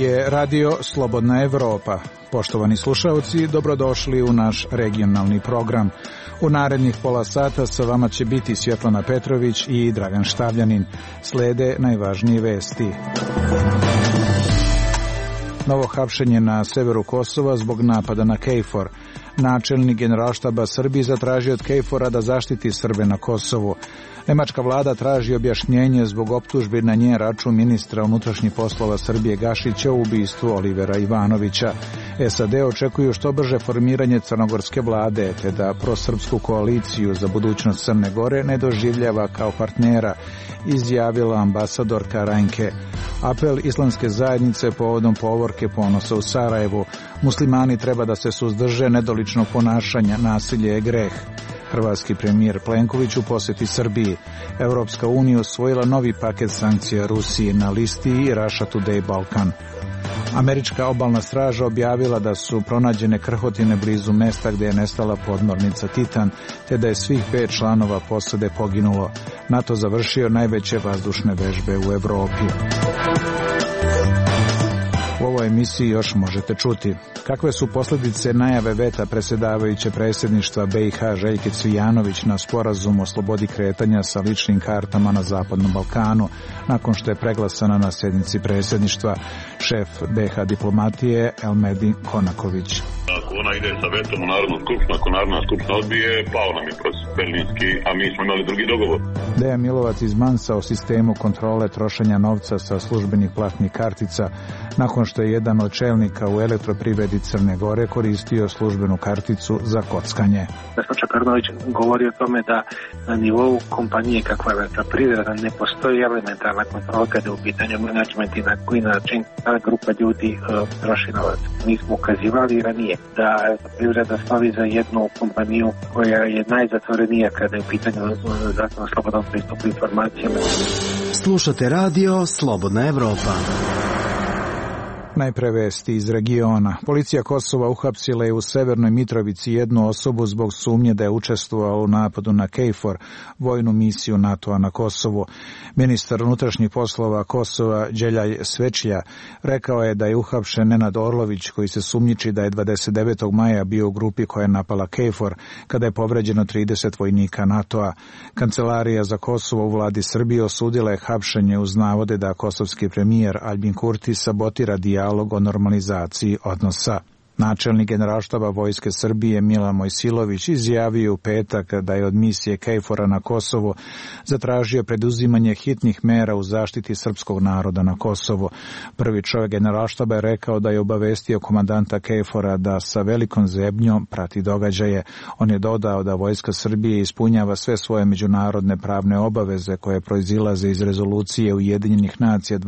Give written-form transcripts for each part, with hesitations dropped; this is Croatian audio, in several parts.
je Radio Slobodna Evropa. Poštovani slušalci, dobrodošli u naš regionalni program. U narednih pola sata sa vama će biti Svjetlana Petrović i Dragan Štavljanin. Slede najvažnije vesti. Novo hapšenje na severu Kosova zbog napada na KFOR. Načelnik Generalštaba Srbije zatražio od KFOR-a da zaštiti Srbe na Kosovu. Nemačka vlada traži objašnjenje zbog optužbi na njen račun ministra unutrašnjih poslova Srbije Gašića u ubistvu Olivera Ivanovića. SAD očekuju što brže formiranje crnogorske vlade, te da prosrpsku koaliciju za budućnost Crne Gore ne doživljava kao partnera, izjavila ambasadorka Rajnke. Apel islamske zajednice povodom povorke Ponosa u Sarajevu. Muslimani treba da se suzdrže nedoličnog ponašanja, nasilje je greh. Hrvatski premijer Plenković u posjeti Srbiji. Evropska unija usvojila novi paket sankcija Rusiji na listi i Russia Today Balkan. Američka obalna straža objavila da su pronađene krhotine blizu mesta gdje je nestala podmornica Titan, te da je svih 5 članova posade poginulo. NATO završio najveće vazdušne vežbe u Evropi. U ovoj emisiji još možete čuti kakve su posljedice najave veta predsjedavajuće predsjedništva BiH Željke Cvijanović na sporazum o slobodi kretanja sa ličnim kartama na Zapadnom Balkanu nakon što je preglasana na sjednici predsjedništva. Šef BiH diplomatije Elmedin Konaković. Ako ona ide sa vetom u Narodnu skupštinu, ako Narodna skupština odbije, pao nam je proces berlinski, a mi smo imali drugi dogovor. Dejan Milovac izmansa o sistemu kontrole trošenja novca sa službenih platnih kartica nakon što je jedan od čelnika u Elektroprivredi Crne Gore koristio službenu karticu za kockanje. Vesna Karnović govori o tome da na nivou kompanije kakva je Elektroprivreda ne postoji elementarna kontrola kada je u pitanju menadžment i na koji način ta grupa ljudi troši novac. Mi smo ukazivali ranije da Elektroprivreda slavi za jednu kompaniju koja je najzatvorenija kada je u pitanju zakon o slobodnom pristupu informacijama. Slušate radio Slobodna Evropa. Najpre vesti iz regiona. Policija Kosova uhapsila je u Severnoj Mitrovici jednu osobu zbog sumnje da je učestvovala u napadu na KFOR, vojnu misiju NATO-a na Kosovu. Ministar unutrašnjih poslova Kosova Đeljaj Svečija rekao je da je uhapšen Nenad Orlović, koji se sumnjiči da je 29. maja bio u grupi koja je napala KFOR kada je povređeno 30 vojnika NATO-a. Kancelarija za Kosovo u vladi Srbije osudila je hapšenje uz navode da kosovski premijer Albin Kurti sabotira dijalog o normalizaciji odnosa. Načelnik Generalštaba Vojske Srbije Milan Mojsilović izjavio u petak da je od misije KFOR-a na Kosovu zatražio preduzimanje hitnih mera u zaštiti srpskog naroda na Kosovu. Prvi čovjek Generalštaba je rekao da je obavestio komandanta KFOR-a da sa velikom zebnjom prati događaje. On je dodao da Vojska Srbije ispunjava sve svoje međunarodne pravne obaveze koje proizilaze iz rezolucije Ujedinjenih nacija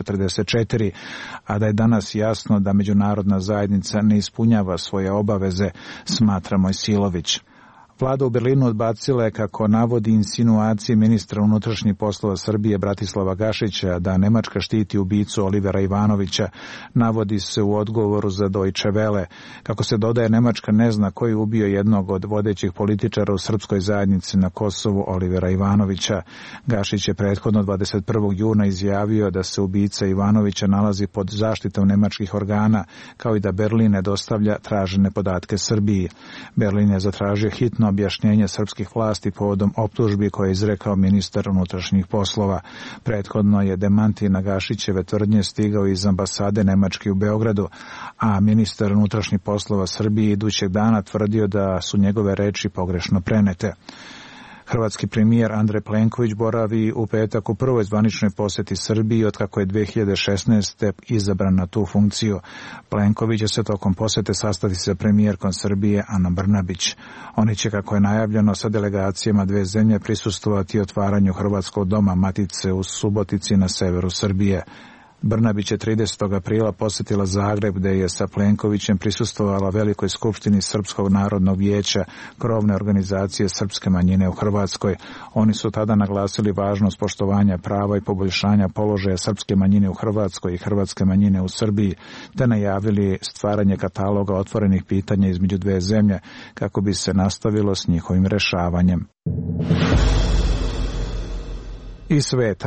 1244, a da je danas jasno da međunarodna zajednica ne ispunjava svoje obaveze, smatra Mojsilović. Vlada u Berlinu odbacila je, kako navodi, insinuacije ministra unutrašnjih poslova Srbije Bratislava Gašića da Nemačka štiti ubicu Olivera Ivanovića, navodi se u odgovoru za Deutsche Welle. Kako se dodaje, Nemačka ne zna ko je ubio jednog od vodećih političara u srpskoj zajednici na Kosovu, Olivera Ivanovića. Gašić je prethodno 21. juna izjavio da se ubica Ivanovića nalazi pod zaštitom nemačkih organa, kao i da Berlin ne dostavlja tražene podatke Srbiji. Berlin je zatražio hitno objašnjenje srpskih vlasti povodom optužbi koje je izrekao ministar unutrašnjih poslova. Prethodno je demanti na Gašićeve tvrdnje stigao iz ambasade Nemačke u Beogradu, a ministar unutrašnjih poslova Srbije idućeg dana tvrdio da su njegove reči pogrešno prenete. Hrvatski premijer Andrej Plenković boravi u petak u prvoj zvaničnoj posjeti Srbiji otkako je 2016. izabran na tu funkciju. Plenković će se tokom posjete sastati sa premijerkom Srbije Anom Brnabić. Oni će, kako je najavljeno, sa delegacijama dve zemlje prisustvovati otvaranju Hrvatskog doma Matice u Subotici na severu Srbije. Brnabić je 30. aprila posjetila Zagreb, gdje je sa Plenkovićem prisustvovala velikoj skupštini Srpskog narodnog vijeća, krovne organizacije srpske manjine u Hrvatskoj. Oni su tada naglasili važnost poštovanja prava i poboljšanja položaja srpske manjine u Hrvatskoj i hrvatske manjine u Srbiji, te najavili stvaranje kataloga otvorenih pitanja između dve zemlje kako bi se nastavilo s njihovim rešavanjem. Iz sveta.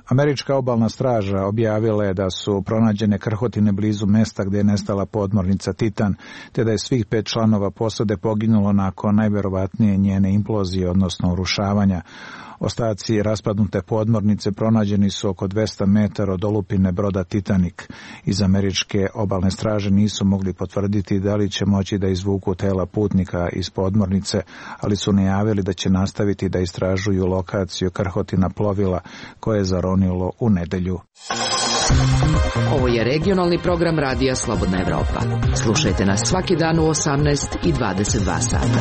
Američka obalna straža objavila je da su pronađene krhotine blizu mesta gdje je nestala podmornica Titan, te da je svih 5 članova posade poginulo nakon najvjerovatnije njene implozije, odnosno urušavanja. Ostaci raspadnute podmornice pronađeni su oko 200 metara od olupine broda Titanic. Iz američke obalne straže nisu mogli potvrditi da li će moći da izvuku tela putnika iz podmornice, ali su najavili da će nastaviti da istražuju lokaciju krhotina plovila koje je zaronilo u nedjelju. Ovo je regionalni program Radija Slobodna Evropa. Slušajte nas svaki dan u 18 i 22 sata.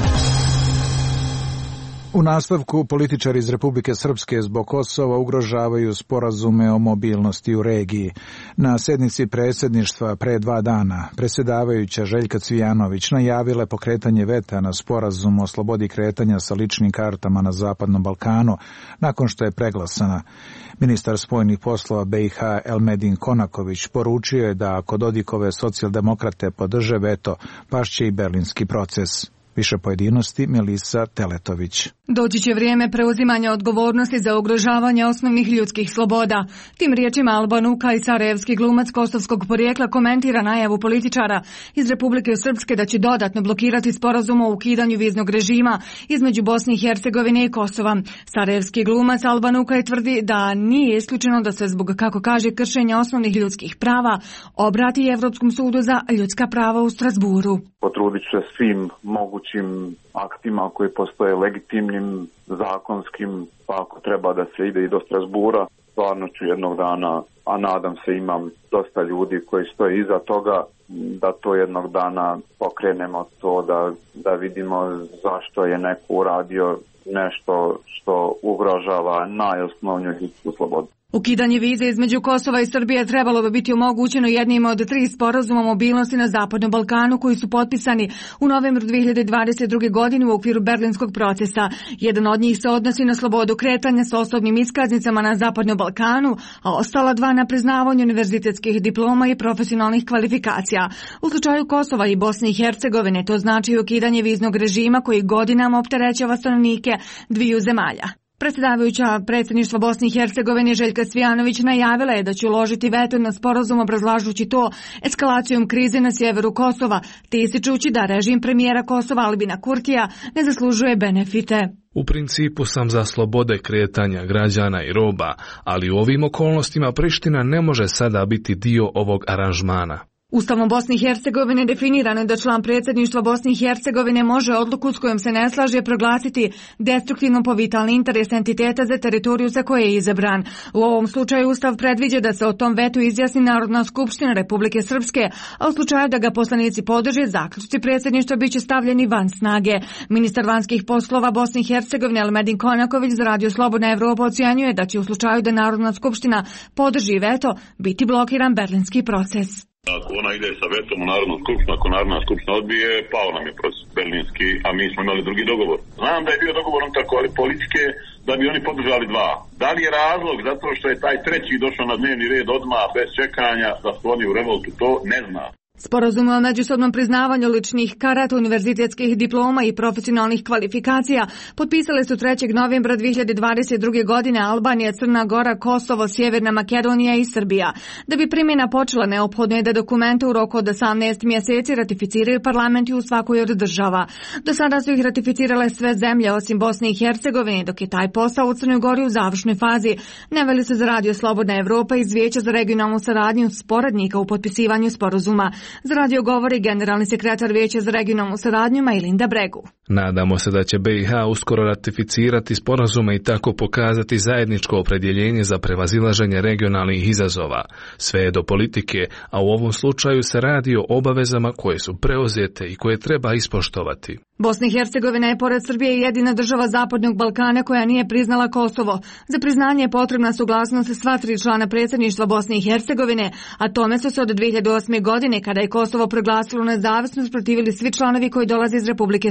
U nastavku političari iz Republike Srpske zbog Kosova ugrožavaju sporazume o mobilnosti u regiji. Na sednici predsjedništva pre 2 dana predsjedavajuća Željka Cvijanović najavila je pokretanje veta na sporazum o slobodi kretanja sa ličnim kartama na Zapadnom Balkanu nakon što je preglasana. Ministar spoljnih poslova BiH Elmedin Konaković poručio je da ako Dodikove socijaldemokrate podrže veto, pašće i berlinski proces. Više pojedinosti Melisa Teletović. Doći će vrijeme preuzimanja odgovornosti za ugrožavanje osnovnih ljudskih sloboda. Tim riječima Alban Ukaj, sarajevski glumac kosovskog porijekla, komentira najavu političara iz Republike Srpske da će dodatno blokirati sporazum o ukidanju viznog režima između Bosne i Hercegovine i Kosova. Sarajevski glumac Alban Ukaj tvrdi da nije isključeno da se zbog, kako kaže, kršenja osnovnih ljudskih prava obrati Evropskom sudu za ljudska prava u Strasburu. Potrudit će svim mogućim aktima koji postoje legitimnim, zakonskim, pa ako treba da se ide i do Strasbura, stvarno ću jednog dana, a nadam se imam dosta ljudi koji stoje iza toga, da to jednog dana pokrenemo to, da vidimo zašto je neko uradio nešto što ugrožava najosnovniju ljudsku slobodu. Ukidanje vize između Kosova i Srbije trebalo bi biti omogućeno jednim od 3 sporazuma o mobilnosti na Zapadnom Balkanu koji su potpisani u novembru 2022. godine u okviru berlinskog procesa. Jedan od njih se odnosi na slobodu kretanja sa osobnim iskaznicama na Zapadnom Balkanu, a ostala 2 na priznavanju univerzitetskih diploma i profesionalnih kvalifikacija. U slučaju Kosova i Bosne i Hercegovine to znači ukidanje viznog režima koji godinama opterećava stanovnike dviju zemalja. Predsjedavajuća predsjedništva Bosne i Hercegovine Željka Cvijanović najavila je da će uložiti veto na sporazum obrazlažući to eskalacijom krize na sjeveru Kosova, te ističući da režim premijera Kosova Albina Kurtija ne zaslužuje benefite. U principu sam za slobode kretanja građana i roba, ali u ovim okolnostima Priština ne može sada biti dio ovog aranžmana. Ustavom Bosne i Hercegovine definirano je da član predsjedništva Bosne i Hercegovine može odluku s kojom se ne slaže proglasiti destruktivnom po vitalni interes entiteta za teritoriju za koje je izabran. U ovom slučaju Ustav predviđa da se o tom vetu izjasni Narodna skupština Republike Srpske, a u slučaju da ga poslanici podrže, zaključci predsjedništva biće stavljeni van snage. Ministar vanjskih poslova Bosne i Hercegovine Elmedin Konaković za Radio Slobodna Evropa ocjenjuje da će u slučaju da Narodna skupština podrži veto biti blokiran berlinski proces. Ako ona ide sa vetom u Narodnu skupštinu, ako Narodna skupština odbije, pao nam je proces berlinski, a mi smo imali drugi dogovor. Znam da je bio dogovor unutar politike da bi oni podržali 2. Da li je razlog zato što je taj treći došao na dnevni red odmah bez čekanja da skloni u revoltu, to ne znam. Sporazum o međusobnom priznavanju ličnih karata, univerzitetskih diploma i profesionalnih kvalifikacija potpisale su 3. novembra 2022. godine Albanija, Crna Gora, Kosovo, Sjeverna Makedonija i Srbija. Da bi primjena počela, neophodno je da dokumente u roku od 18 mjeseci ratificiraju parlamenti u svakoj od država. Do sada su ih ratificirale sve zemlje osim Bosne i Hercegovine, dok je taj posao u Crnoj Gori u završnoj fazi, naveli su za Radio Slobodna Evropa iz Vijeća za regionalnu saradnju sporednika u potpisivanju sporazuma. Za radio govori generalni sekretar Vijeća za regionalnu saradnju Majlinda Bregu. Nadamo se da će BiH uskoro ratificirati sporazume i tako pokazati zajedničko opredjeljenje za prevazilaženje regionalnih izazova. Sve je do politike, a u ovom slučaju se radi o obavezama koje su preuzete i koje treba ispoštovati. Bosna i Hercegovina je pored Srbije jedina država Zapadnog Balkana koja nije priznala Kosovo. Za priznanje je potrebna suglasnost sva 3 člana predsjedništva Bosne i Hercegovine, a tome su se od 2008. godine, kada je Kosovo proglasilo nezavisnost, protivili svi članovi koji dolaze iz Republike Srpske.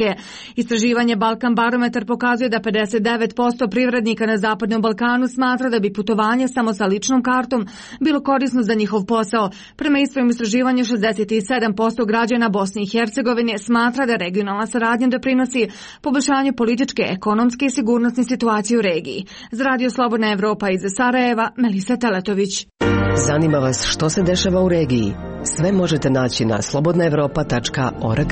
Srbije. Istraživanje Balkan barometar pokazuje da 59% privrednika na Zapadnom Balkanu smatra da bi putovanje samo sa ličnom kartom bilo korisno za njihov posao. Prema istom istraživanju 67% građana Bosne i Hercegovine smatra da regionalna saradnja doprinosi poboljšanju političke, ekonomske i sigurnosne situacije u regiji. Za Radio Slobodna Evropa iz Sarajeva, Melisa Teletović. Zanima vas što se dešava u regiji? Sve možete naći na slobodnaevropa.org.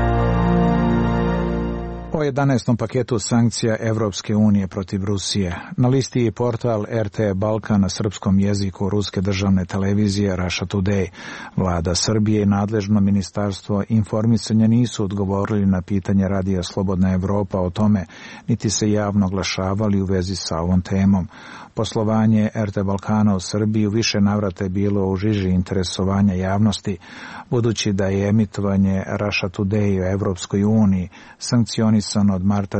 O 11. paketu sankcija Evropske unije protiv Rusije. Na listi je portal RT Balkan na srpskom jeziku ruske državne televizije Russia Today. Vlada Srbije i nadležno ministarstvo informisanja nisu odgovorili na pitanje Radija Slobodna Evropa o tome, niti se javno oglašavali u vezi sa ovom temom. Poslovanje RT Balkana u Srbiji u više navrata je bilo u žiži interesovanja javnosti, budući da je emitovanje Russia Today u Evropskoj uniji sankcionisano od marta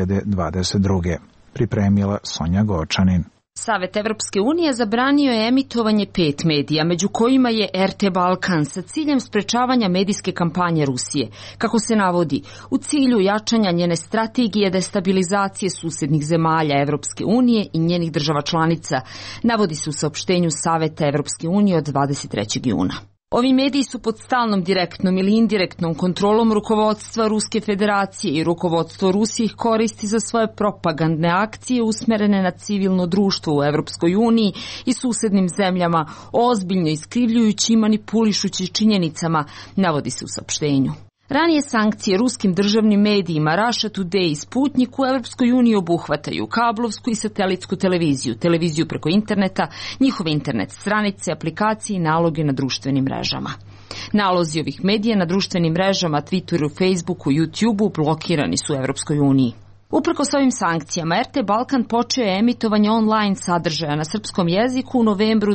2022. Pripremila Sonja Gočanin. Savet Evropske unije zabranio je emitovanje 5 medija, među kojima je RT Balkan, sa ciljem sprečavanja medijske kampanje Rusije. Kako se navodi, u cilju jačanja njene strategije destabilizacije susednih zemalja Evropske unije i njenih država članica, navodi se u saopštenju Saveta Evropske unije od 23. juna. Ovi mediji su pod stalnom direktnom ili indirektnom kontrolom rukovodstva Ruske federacije i rukovodstvo Rusije ih koristi za svoje propagandne akcije usmerene na civilno društvo u Evropskoj uniji i susednim zemljama, ozbiljno iskrivljujući i manipulišući činjenicama, navodi se u saopštenju. Ranije sankcije ruskim državnim medijima Russia Today i Sputnik u Evropskoj uniji obuhvataju kablovsku i satelitsku televiziju, televiziju preko interneta, njihove internet stranice, aplikacije i naloge na društvenim mrežama. Nalozi ovih medija na društvenim mrežama, Twitteru, Facebooku i YouTubeu blokirani su u Evropskoj uniji. Uprkos ovim sankcijama, RT Balkan počeo je emitovanje online sadržaja na srpskom jeziku u novembru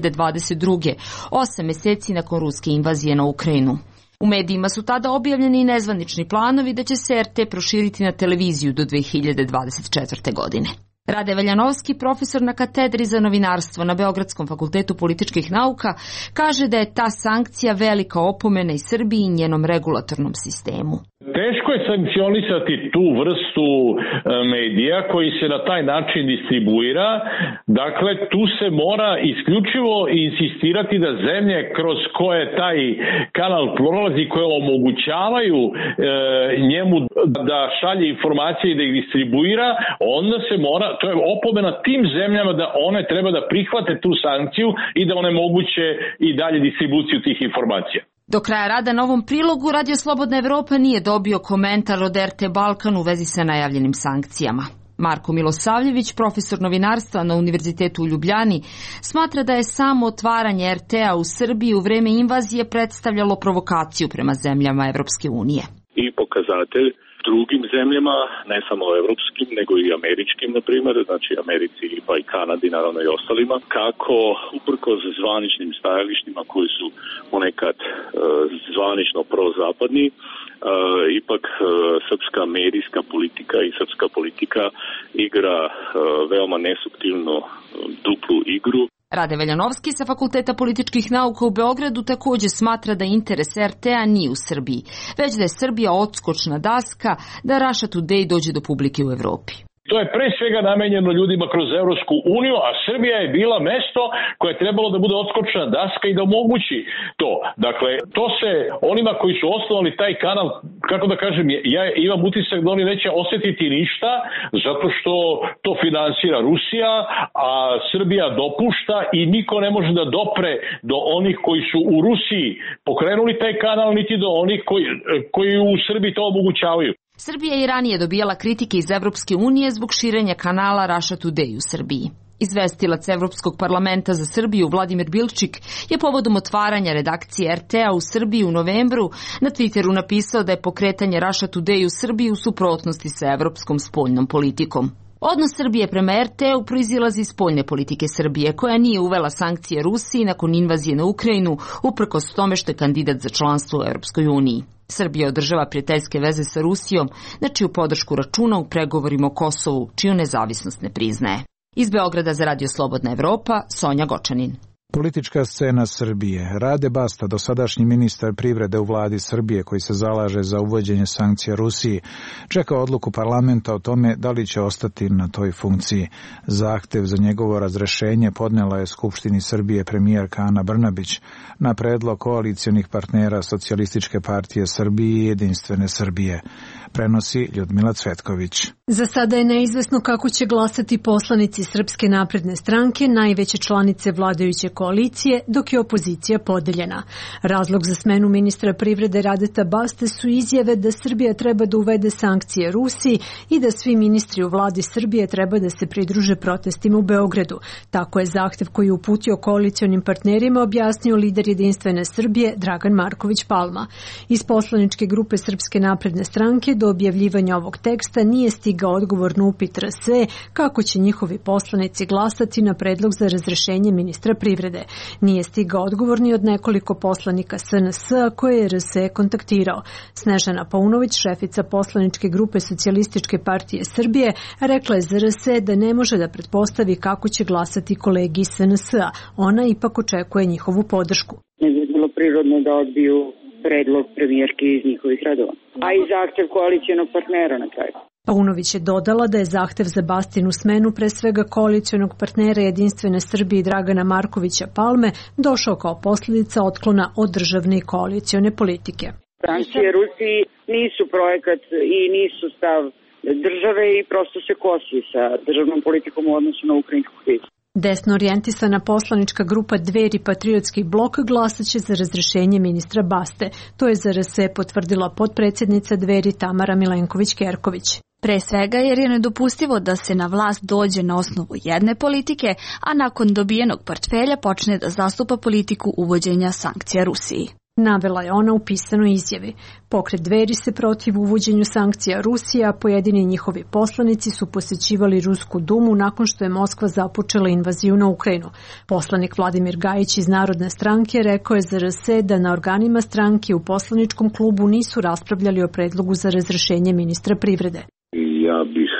2022. 8 meseci nakon ruske invazije na Ukrajinu. U medijima su tada objavljeni i nezvanični planovi da će se RT proširiti na televiziju do 2024. godine. Rade Veljanovski, profesor na katedri za novinarstvo na Beogradskom fakultetu političkih nauka, kaže da je ta sankcija velika opomena i Srbiji i njenom regulatornom sistemu. Teško je sankcionisati tu vrstu medija koji se na taj način distribuira. Dakle, tu se mora isključivo insistirati da zemlje kroz koje taj kanal prolazi, koje omogućavaju njemu da šalje informacije i da ih distribuira, onda se mora, to je opomena tim zemljama da one treba da prihvate tu sankciju i da onemoguće i dalje distribuciju tih informacija. Do kraja rada na ovom prilogu Radio Slobodna Evropa nije dobio komentar od RT Balkan u vezi sa najavljenim sankcijama. Marko Milosavljević, profesor novinarstva na Univerzitetu u Ljubljani, smatra da je samo otvaranje RT-a u Srbiji u vreme invazije predstavljalo provokaciju prema zemljama Evropske unije. I pokazatelj drugim zemljama, ne samo evropskim, nego i američkim, na primjer, znači Americi pa i Kanadi, naravno i ostalima, kako uprkos zvaničnim stajalištima koji su ponekad zvanično prozapadni, ipak srpska medijska politika i srpska politika igra veoma nesuptilno duplu igru. Rade Veljanovski sa Fakulteta političkih nauka u Beogradu također smatra da interes RT-a nije u Srbiji, već da je Srbija odskočna daska da Russia Today dođe do publike u Evropi. To je pre svega namenjeno ljudima kroz Evropsku uniju, a Srbija je bila mesto koje je trebalo da bude odskočna daska i da omogući to. Dakle, to se onima koji su osnovali taj kanal, kako da kažem, ja imam utisak da oni neće osjetiti ništa, zato što to finansira Rusija, a Srbija dopušta i niko ne može da dopre do onih koji su u Rusiji pokrenuli taj kanal, niti do onih koji u Srbiji to omogućavaju. Srbija je i ranije dobijala kritike iz Evropske unije zbog širenja kanala Russia Today u Srbiji. Izvestilac Evropskog parlamenta za Srbiju Vladimir Bilčik je povodom otvaranja redakcije RT-a u Srbiji u novembru na Twitteru napisao da je pokretanje Russia Today u Srbiji u suprotnosti sa evropskom spoljnom politikom. Odnos Srbije prema RT-u proizilazi iz spoljne politike Srbije, koja nije uvela sankcije Rusiji nakon invazije na Ukrajinu, uprkos tome što je kandidat za članstvo u Evropskoj uniji. Srbija održava prijateljske veze sa Rusijom, na čiju podršku računa u pregovorima o Kosovu, čiju nezavisnost ne priznaje. Iz Beograda za Radio Slobodna Evropa, Sonja Gočanin. Politička scena Srbije. Rade Basta, dosadašnji ministar privrede u vladi Srbije koji se zalaže za uvođenje sankcija Rusiji, čeka odluku parlamenta o tome da li će ostati na toj funkciji. Zahtev za njegovo razrešenje podnela je Skupštini Srbije premijerka Ana Brnabić na predlog koalicionih partnera Socijalističke partije Srbije i Jedinstvene Srbije. Prenosi Ljudmila Cvetković. Za sada je neizvesno kako će glasati poslanici Srpske napredne stranke, najveće članice vladajuće koalicije, dok je opozicija podeljena. Razlog za smenu ministra privrede Radeta Baste su izjave da Srbija treba da uvede sankcije Rusiji i da svi ministri u vladi Srbije treba da se pridruže protestima u Beogradu. Tako je zahtev koji je uputio koalicionim partnerima objasnio lider Jedinstvene Srbije Dragan Marković Palma. Iz poslaničke grupe Srpske napredne stranke do objavljivanja ovog teksta nije stigao odgovor na upit RS kako će njihovi poslanici glasati na predlog za razrešenje ministra privrede. Nije stigao odgovor ni od nekoliko poslanika SNS koje je RS kontaktirao. Snežana Paunović, šefica poslaničke grupe Socijalističke partije Srbije, rekla je za RS da ne može da pretpostavi kako će glasati kolegi iz SNS-a. Ona ipak očekuje njihovu podršku. Ne bi bilo prirodno da odbiju predlog premijerke iz njihovih radova, a i zahtev koalicionog partnera na kraju. Paunović je dodala da je zahtev za Bastinu smenu pre svega koalicionog partnera Jedinstvene Srbije Dragana Markovića Palme došao kao posljedica otklona od državne i koalicione politike. Sankcije Rusiji nisu projekat i nisu stav države i prosto se kosi sa državnom politikom u odnosu na ukrajinsku krizu. Desno orijentisana poslanička grupa Dveri Patriotski blok glasaće za razrešenje ministra Baste. To je za RS potvrdila potpredsjednica Dveri Tamara Milenković-Kerković. Pre svega jer je nedopustivo da se na vlast dođe na osnovu jedne politike, a nakon dobijenog portfelja počne da zastupa politiku uvođenja sankcija Rusiji. Navela je ona u pisanoj izjavi. Pokret Dveri se protiv uvođenju sankcija Rusije, a pojedini njihovi poslanici su posećivali Rusku dumu nakon što je Moskva započela invaziju na Ukrajinu. Poslanik Vladimir Gajić iz Narodne stranke rekao je za RS da na organima stranke u poslaničkom klubu nisu raspravljali o predlogu za razrešenje ministra privrede. Ja bih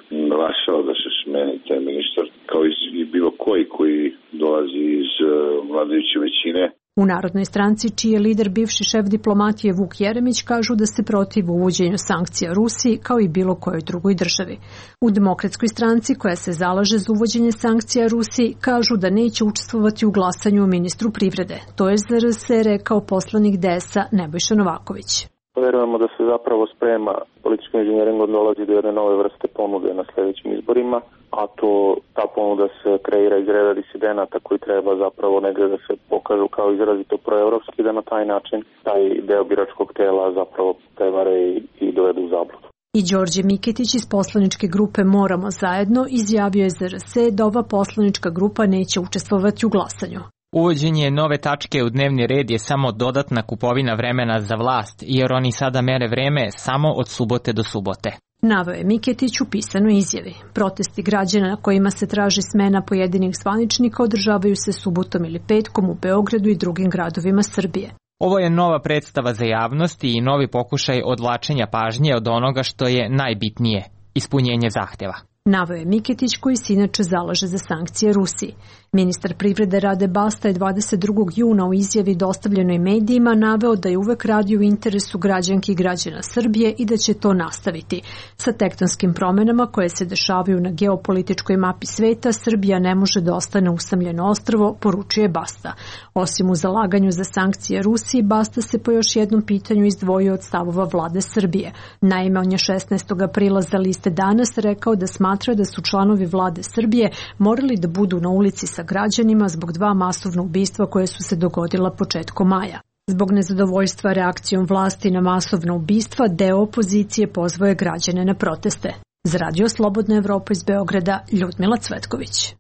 glasao da se smeni taj ministar kao i bilo koji dolazi iz vladajuće većine. U Narodnoj stranci, čiji je lider bivši šef diplomatije Vuk Jeremić, kažu da se protiv uvođenju sankcija Rusiji kao i bilo kojoj drugoj državi. U Demokratskoj stranci, koja se zalaže za uvođenje sankcija Rusiji, kažu da neće učestvovati u glasanju o ministru privrede. To je za RS rekao poslanik DS-a Nebojša Novaković. Verujemo da se zapravo sprema političkim inženjeringom dolazi do jedne nove vrste ponude na sljedećim izborima, a ta ponuda se kreira iz reda disidenata koji treba zapravo negdje da se pokažu kao izrazito proevropski, da na taj način taj deo biračkog tela zapravo prevare i dovedu u zabludu. I Đorđe Miketić iz poslaničke grupe Moramo zajedno izjavio je za RS da ova poslanička grupa neće učestvovati u glasanju. Uvođenje nove tačke u dnevni red je samo dodatna kupovina vremena za vlast, jer oni sada mere vreme samo od subote do subote. Naveo je Miketić u pisanoj izjavi. Protesti građana na kojima se traži smena pojedinih zvaničnika održavaju se subotom ili petkom u Beogradu i drugim gradovima Srbije. Ovo je nova predstava za javnost i novi pokušaj odvlačenja pažnje od onoga što je najbitnije, ispunjenje zahteva. Naveo je Miketić koji se inače zalaže za sankcije Rusiji. Ministar privrede Rade Basta je 22. juna u izjavi dostavljenoj medijima naveo da je uvek radio u interesu građanki i građana Srbije i da će to nastaviti. Sa tektonskim promenama koje se dešavaju na geopolitičkoj mapi sveta, Srbija ne može da ostane usamljeno ostrvo, poručuje Basta. Osim u zalaganju za sankcije Rusiji, Basta se po još jednom pitanju izdvojio od stavova vlade Srbije. Naime, on je 16. aprila za liste Danas rekao da smatra da su članovi vlade Srbije morali da budu na ulici sa građanima zbog 2 masovna ubistva koje su se dogodila početkom maja. Zbog nezadovoljstva reakcijom vlasti na masovna ubistva, deo opozicije pozvao je građane na proteste. Za Radio Slobodna Evropa iz Beograda, Ljudmila Cvetković.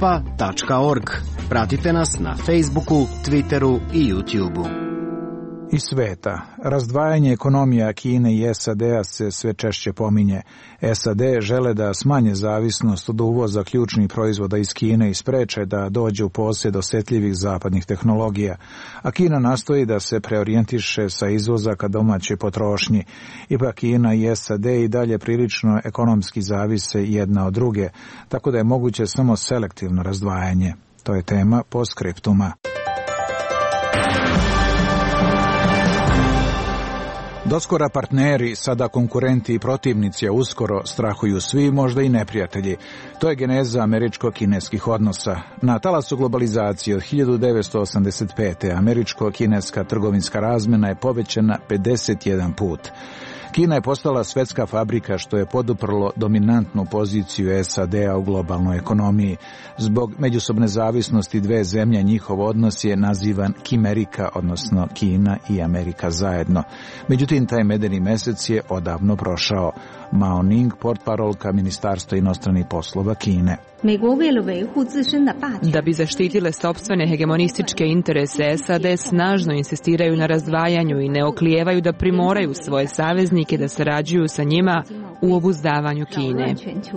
slobodnaevropa.org. Pratite nas na Facebooku, Twitteru i YouTubeu. i sveta. Razdvajanje ekonomija Kine i SAD-a se sve češće pominje. SAD žele da smanje zavisnost od uvoza ključnih proizvoda iz Kine i spreče da dođe u posjed osetljivih zapadnih tehnologija, a Kina nastoji da se preorijentiše sa izvoza ka domaćoj potrošnji. Ipak Kina i SAD i dalje prilično ekonomski zavise jedna od druge, tako da je moguće samo selektivno razdvajanje. To je tema postskriptuma. Doskora partneri, sada konkurenti i protivnici, a uskoro strahuju svi, možda i neprijatelji. To je geneza američko-kineskih odnosa. Na talasu globalizacije od 1985. američko-kineska trgovinska razmjena je povećana 51 put. Kina je postala svetska fabrika što je poduprlo dominantnu poziciju SAD-a u globalnoj ekonomiji. Zbog međusobne zavisnosti dve zemlje njihov odnos je nazivan Kimerika, odnosno Kina i Amerika zajedno. Međutim, taj medeni mesec je odavno prošao. Mao Ning, portparolka Ministarstva inostranih poslova Kine. Da bi zaštitile sopstvene hegemonističke interese, SAD snažno insistiraju na razdvajanju i ne oklijevaju da primoraju svoje saveznike da sarađuju sa njima u obuzdavanju Kine.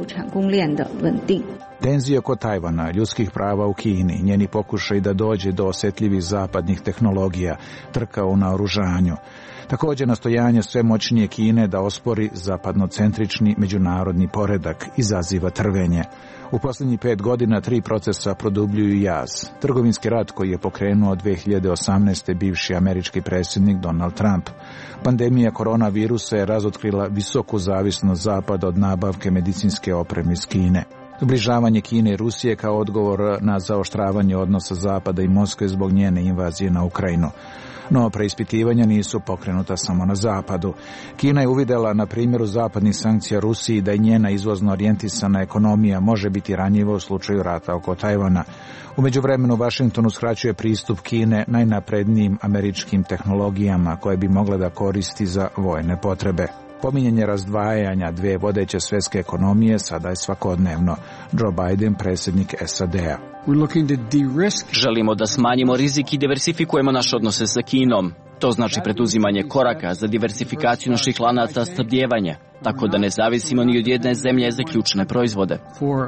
Tenzije oko Tajvana, ljudskih prava u Kini, njeni pokušaj da dođe do osetljivih zapadnih tehnologija, trka u naoružanju. Također nastojanje sve moćnije Kine da ospori zapadnocentrični međunarodni poredak izaziva trvenje. U posljednjih 5 godina 3 procesa produbljuju jaz. Trgovinski rat koji je pokrenuo 2018. bivši američki predsjednik Donald Trump. Pandemija koronavirusa je razotkrila visoku zavisnost Zapada od nabavke medicinske opreme iz Kine. Zbližavanje Kine i Rusije kao odgovor na zaoštravanje odnosa Zapada i Moskve zbog njene invazije na Ukrajinu. No, preispitivanja nisu pokrenuta samo na Zapadu. Kina je uvidjela na primjeru zapadnih sankcija Rusiji da i njena izvozno orijentisana ekonomija može biti ranjiva u slučaju rata oko Tajvana. U međuvremenu Washington uskraćuje pristup Kine najnaprednijim američkim tehnologijama koje bi mogle da koristi za vojne potrebe. Pominjanje razdvajanja dve vodeće svjetske ekonomije sada je svakodnevno. Joe Biden, predsjednik SAD-a. Želimo da smanjimo rizik i diversifikujemo naše odnose sa Kinom. To znači preduzimanje koraka za diversifikaciju naših lanaca snabdijevanja, tako da ne zavisimo ni od jedne zemlje za ključne proizvode.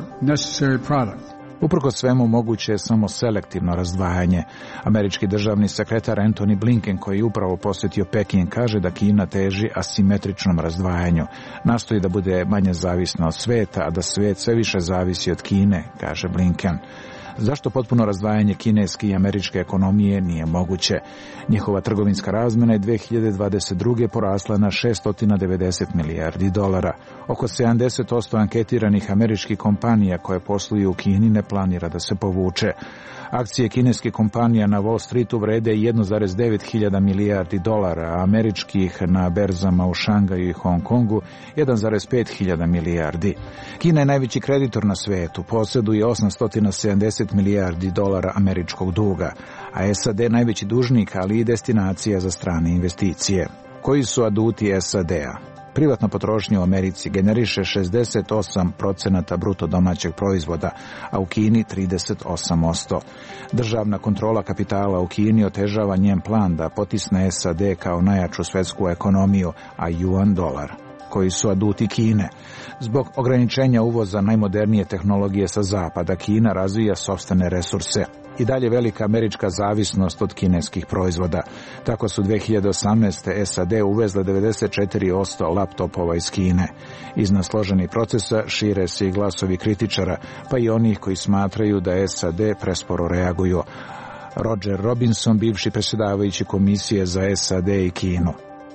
Uprkos svemu moguće je samo selektivno razdvajanje. Američki državni sekretar Antony Blinken, koji je upravo posjetio Peking, kaže da Kina teži asimetričnom razdvajanju. Nastoji da bude manje zavisna od sveta, a da svijet sve više zavisi od Kine, kaže Blinken. Zašto potpuno razdvajanje kineske i američke ekonomije nije moguće? Njihova trgovinska razmjena je 2022. porasla na $690 milijardi. Oko 70% anketiranih američkih kompanija koje posluju u Kini ne planira da se povuče. Akcije kineskih kompanija na Wall Streetu vrede 1,9 hiljada milijardi dolara, a američkih na berzama u Šangaju i Hong Kongu 1,5 hiljada milijardi. Kina je najveći kreditor na svijetu, posjeduje 870 milijardi dolara američkog duga, a SAD najveći dužnik, ali i destinacija za strane investicije. Koji su aduti SAD-a? Privatna potrošnja u Americi generiše 68% bruto domaćeg proizvoda, a u Kini 38%. Državna kontrola kapitala u Kini otežava njen plan da potisne SAD kao najjaču svjetsku ekonomiju, a yuan dolar. Koji su aduti Kine? Zbog ograničenja uvoza najmodernije tehnologije sa zapada, Kina razvija sopstvene resurse. I dalje velika američka zavisnost od kineskih proizvoda. Tako su 2018. SAD uvezle 94% laptopova iz Kine. Iznad složenih procesa šire se i glasovi kritičara, pa i onih koji smatraju da SAD presporo reaguju. Roger Robinson, bivši predsjedavajući komisije za SAD i Kinu.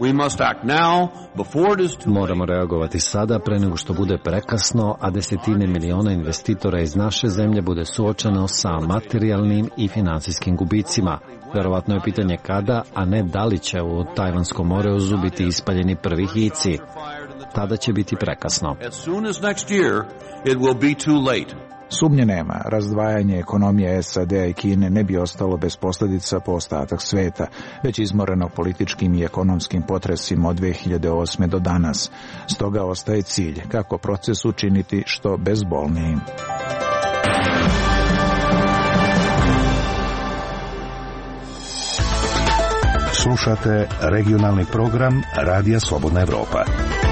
Moramo reagovati sada pre nego što bude prekasno, a desetine miliona investitora iz naše zemlje bude suočeno sa materijalnim i financijskim gubicima. Verovatno je pitanje kada, a ne da li će u Tajvanskom moreuzu biti ispaljeni prvi hici. Tada će biti prekasno. Sumnje nema, razdvajanje ekonomije SAD-a i Kine ne bi ostalo bez posljedica po ostatak sveta, već izmoreno političkim i ekonomskim potresima od 2008. do danas. Stoga ostaje cilj kako proces učiniti što bezbolnijim. Slušate regionalni program Radija Slobodna Evropa.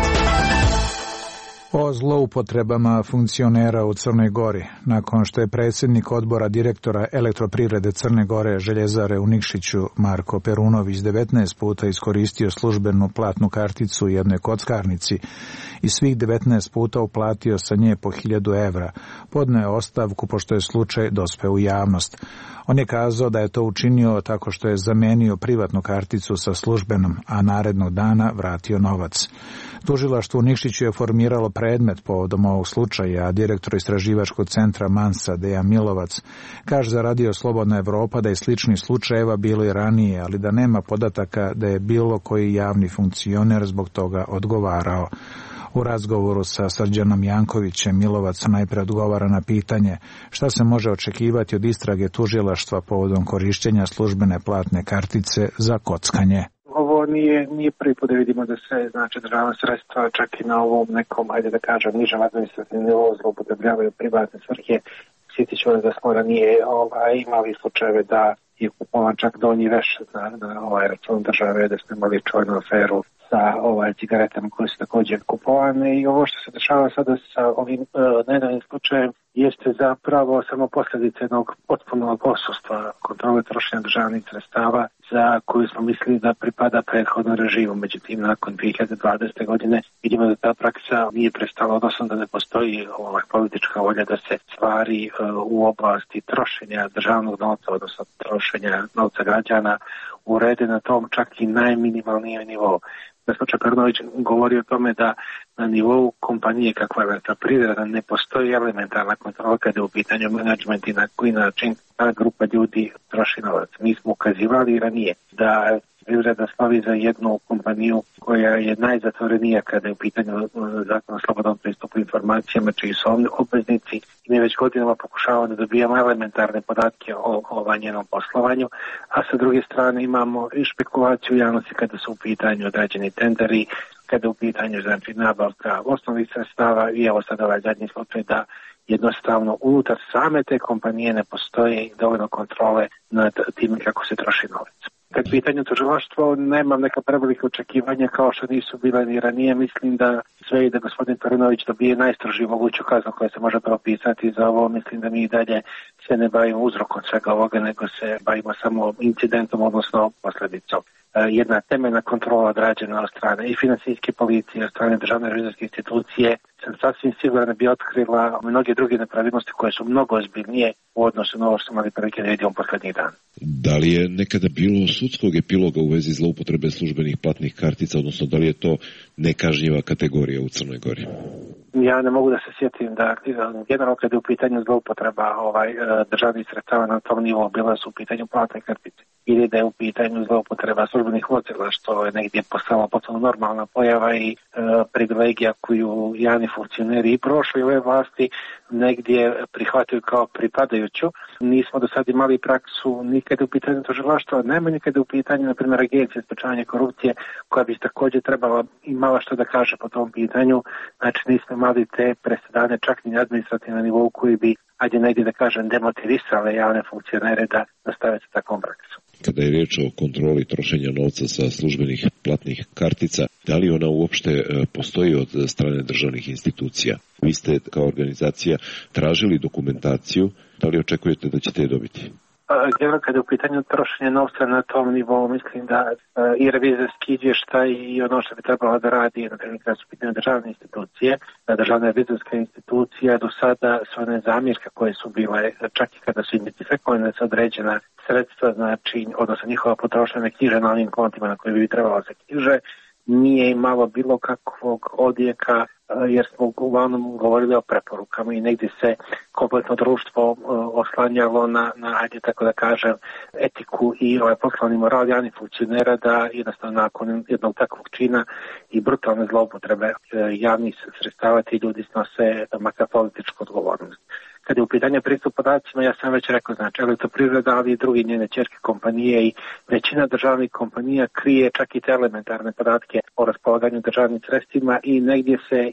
O zloupotrebama funkcionera u Crnoj Gori. Nakon što je predsjednik odbora direktora Elektroprivrede Crne Gore Željezare u Nikšiću Marko Perunović 19 puta iskoristio službenu platnu karticu u jednoj kockarnici i svih 19 puta uplatio sa nje po 1000 evra, podneo je ostavku pošto je slučaj dospeo u javnost. On je kazao da je to učinio tako što je zamenio privatnu karticu sa službenom, a narednog dana vratio novac. Tužilaštvo u Nikšiću je formiralo predmet povodom ovog slučaja, a direktor istraživačkog centra Mansa Dejan Milovac kaže za Radio Slobodna Evropa da je sličnih slučajeva bilo i ranije, ali da nema podataka da je bilo koji javni funkcioner zbog toga odgovarao. U razgovoru sa Srđanom Jankovićem Milovac najpre odgovara na pitanje šta se može očekivati od istrage tužilaštva povodom korišćenja službene platne kartice za kockanje. Ovo nije prvi put da vidimo da se državna sredstva čak i na ovom nekom, ajde da kažem, nižem administrativnom nivou zloupotrebljavaju privatne svrhe. Sjetit ću da smo ranije imali slučajeve da je kupovan čak donji veš na račun države, da smo imali čuvenu aferu sa cigaretama koje su također kupovane i ovo što se dešava sada sa ovim nedavnim slučajem jeste zapravo samo posljedica jednog potpunog odsustva kontrole trošenja državnih sredstava za koju smo mislili da pripada prethodnom režimu. Međutim, nakon 2020. godine vidimo da ta praksa nije prestala, odnosno da ne postoji politička volja da se stvari u oblasti trošenja državnog novca, odnosno trošenja novca građana urede na tom čak i najminimalnijem nivou. Gospođa Perunović govori o tome da na nivou kompanije kakva je Elektroprivreda ne postoji elementarna kontrola kada je u pitanju menadžment i na koji način ta grupa ljudi troši novac. Mi smo ukazivali ranije da Privreda slavi za jednu kompaniju koja je najzatvorenija kada je u pitanju zakona o slobodnom pristupu informacijama, čiji su obveznici i mi već godinama pokušavamo da dobijamo elementarne podatke o njenom poslovanju, a sa druge strane imamo i špekulaciju u javnosti kada su u pitanju određeni tenderi, kada je u pitanju nabavka osnovnih sredstava i evo sad ovaj zadnji slučaj da jednostavno unutar same te kompanije ne postoje dovoljno kontrole nad tim kako se troši novac. Kad pitanju tužilaštvo, nemam neka prevelika očekivanja kao što nisu bila ni ranije. Mislim da sve i da gospodin Perunović dobije najstrožiju moguću kaznu koja se može propisati za ovo. Mislim da mi i dalje se ne bavimo uzrokom svega ovoga, nego se bavimo samo incidentom, odnosno posljedicom. Jedna temeljna kontrola odrađena od strane i finansijske policije, od strane državne revizorske institucije, sam sasvim sigurno da bi otkrila mnoge druge nepravilnosti koje su mnogo ozbiljnije u odnosu na ovo što smo imali prilike da vidimo posljednjih dana. Da li je nekada bilo sudskog epiloga u vezi zloupotrebe službenih platnih kartica, odnosno da li je to nekažnjiva kategorija u Crnoj Gori? Ja ne mogu da se sjetim da generalno kada je u pitanju zloupotreba državnih sredstava na tom nivou bila su u pitanju platne kartice ili da je u pitanju zloupotreba službenih vozila, što je negdje postala potpuno normalna pojava i privilegija koju javni funkcioneri i prošle ove vlasti negdje prihvataju kao pripadajuću. Nismo do sad imali praksu nikada u pitanju tužilaštva, najmanje kada u pitanju, na primjer, Agencije sprečavanja korupcije, koja bi također trebala imala što da kaže po tom pitanju. Znači, nismo imali te presedane čak ni administrativna nivou koji bi, ajde negdje da kažem, demotivisale javne funkcionere da nastave sa takvom praksom. Kada je riječ o kontroli trošenja novca sa službenih platnih kartica, da li ona uopšte postoji od strane državnih institucija? Vi ste kao organizacija tražili dokumentaciju, da li očekujete da ćete je dobiti? Kada je u pitanju trošenja novca na tom nivou, mislim da i revizorski izvještaj i ono što bi trebalo da radi, na primjer kada su pitanje državne institucije, državna revizorska institucija do sada su one zamjerke koje su bile, čak i kada su identifikovane sa određena sredstva, znači, odnosno njihova potrošnja ne knjiže na onim kontima na koje bi trebalo se knjiže, nije imalo bilo kakvog odjeka jer smo uglavnom govorili o preporukama i negdje se kompletno društvo oslanjalo na ajde tako da kažem, etiku i poslovni moral javnih funkcionera da jednostavno nakon jednog takvog čina i brutalne zloupotrebe javnih sredstava ti ljudi snose makar političku odgovornost. Kad je u pitanju pristup podacima, ja sam već rekao, znači Elektroprivreda, ali i drugi njene ćerke kompanije i većina državnih kompanija krije čak i te elementarne podatke o raspolaganju državnim sredstvima i negdje se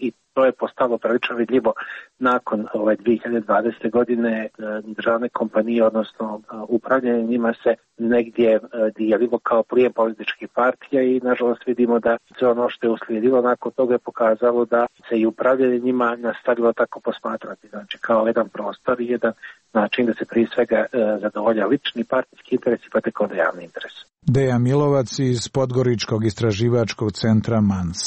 i to je postalo prilično vidljivo nakon 2020. godine. Državne kompanije, odnosno upravljanje njima se negdje dijelilo kao plijen političkih partija i nažalost vidimo da sve ono što je uslijedilo nakon toga je pokazalo da se i upravljanje njima nastavilo tako posmatrati. Znači kao jedan prostor i jedan način da se prije svega zadovolja lični partijski interes i pa tek onda javni interes. Deja Milovac iz Podgoričkog istraživačkog centra MANS.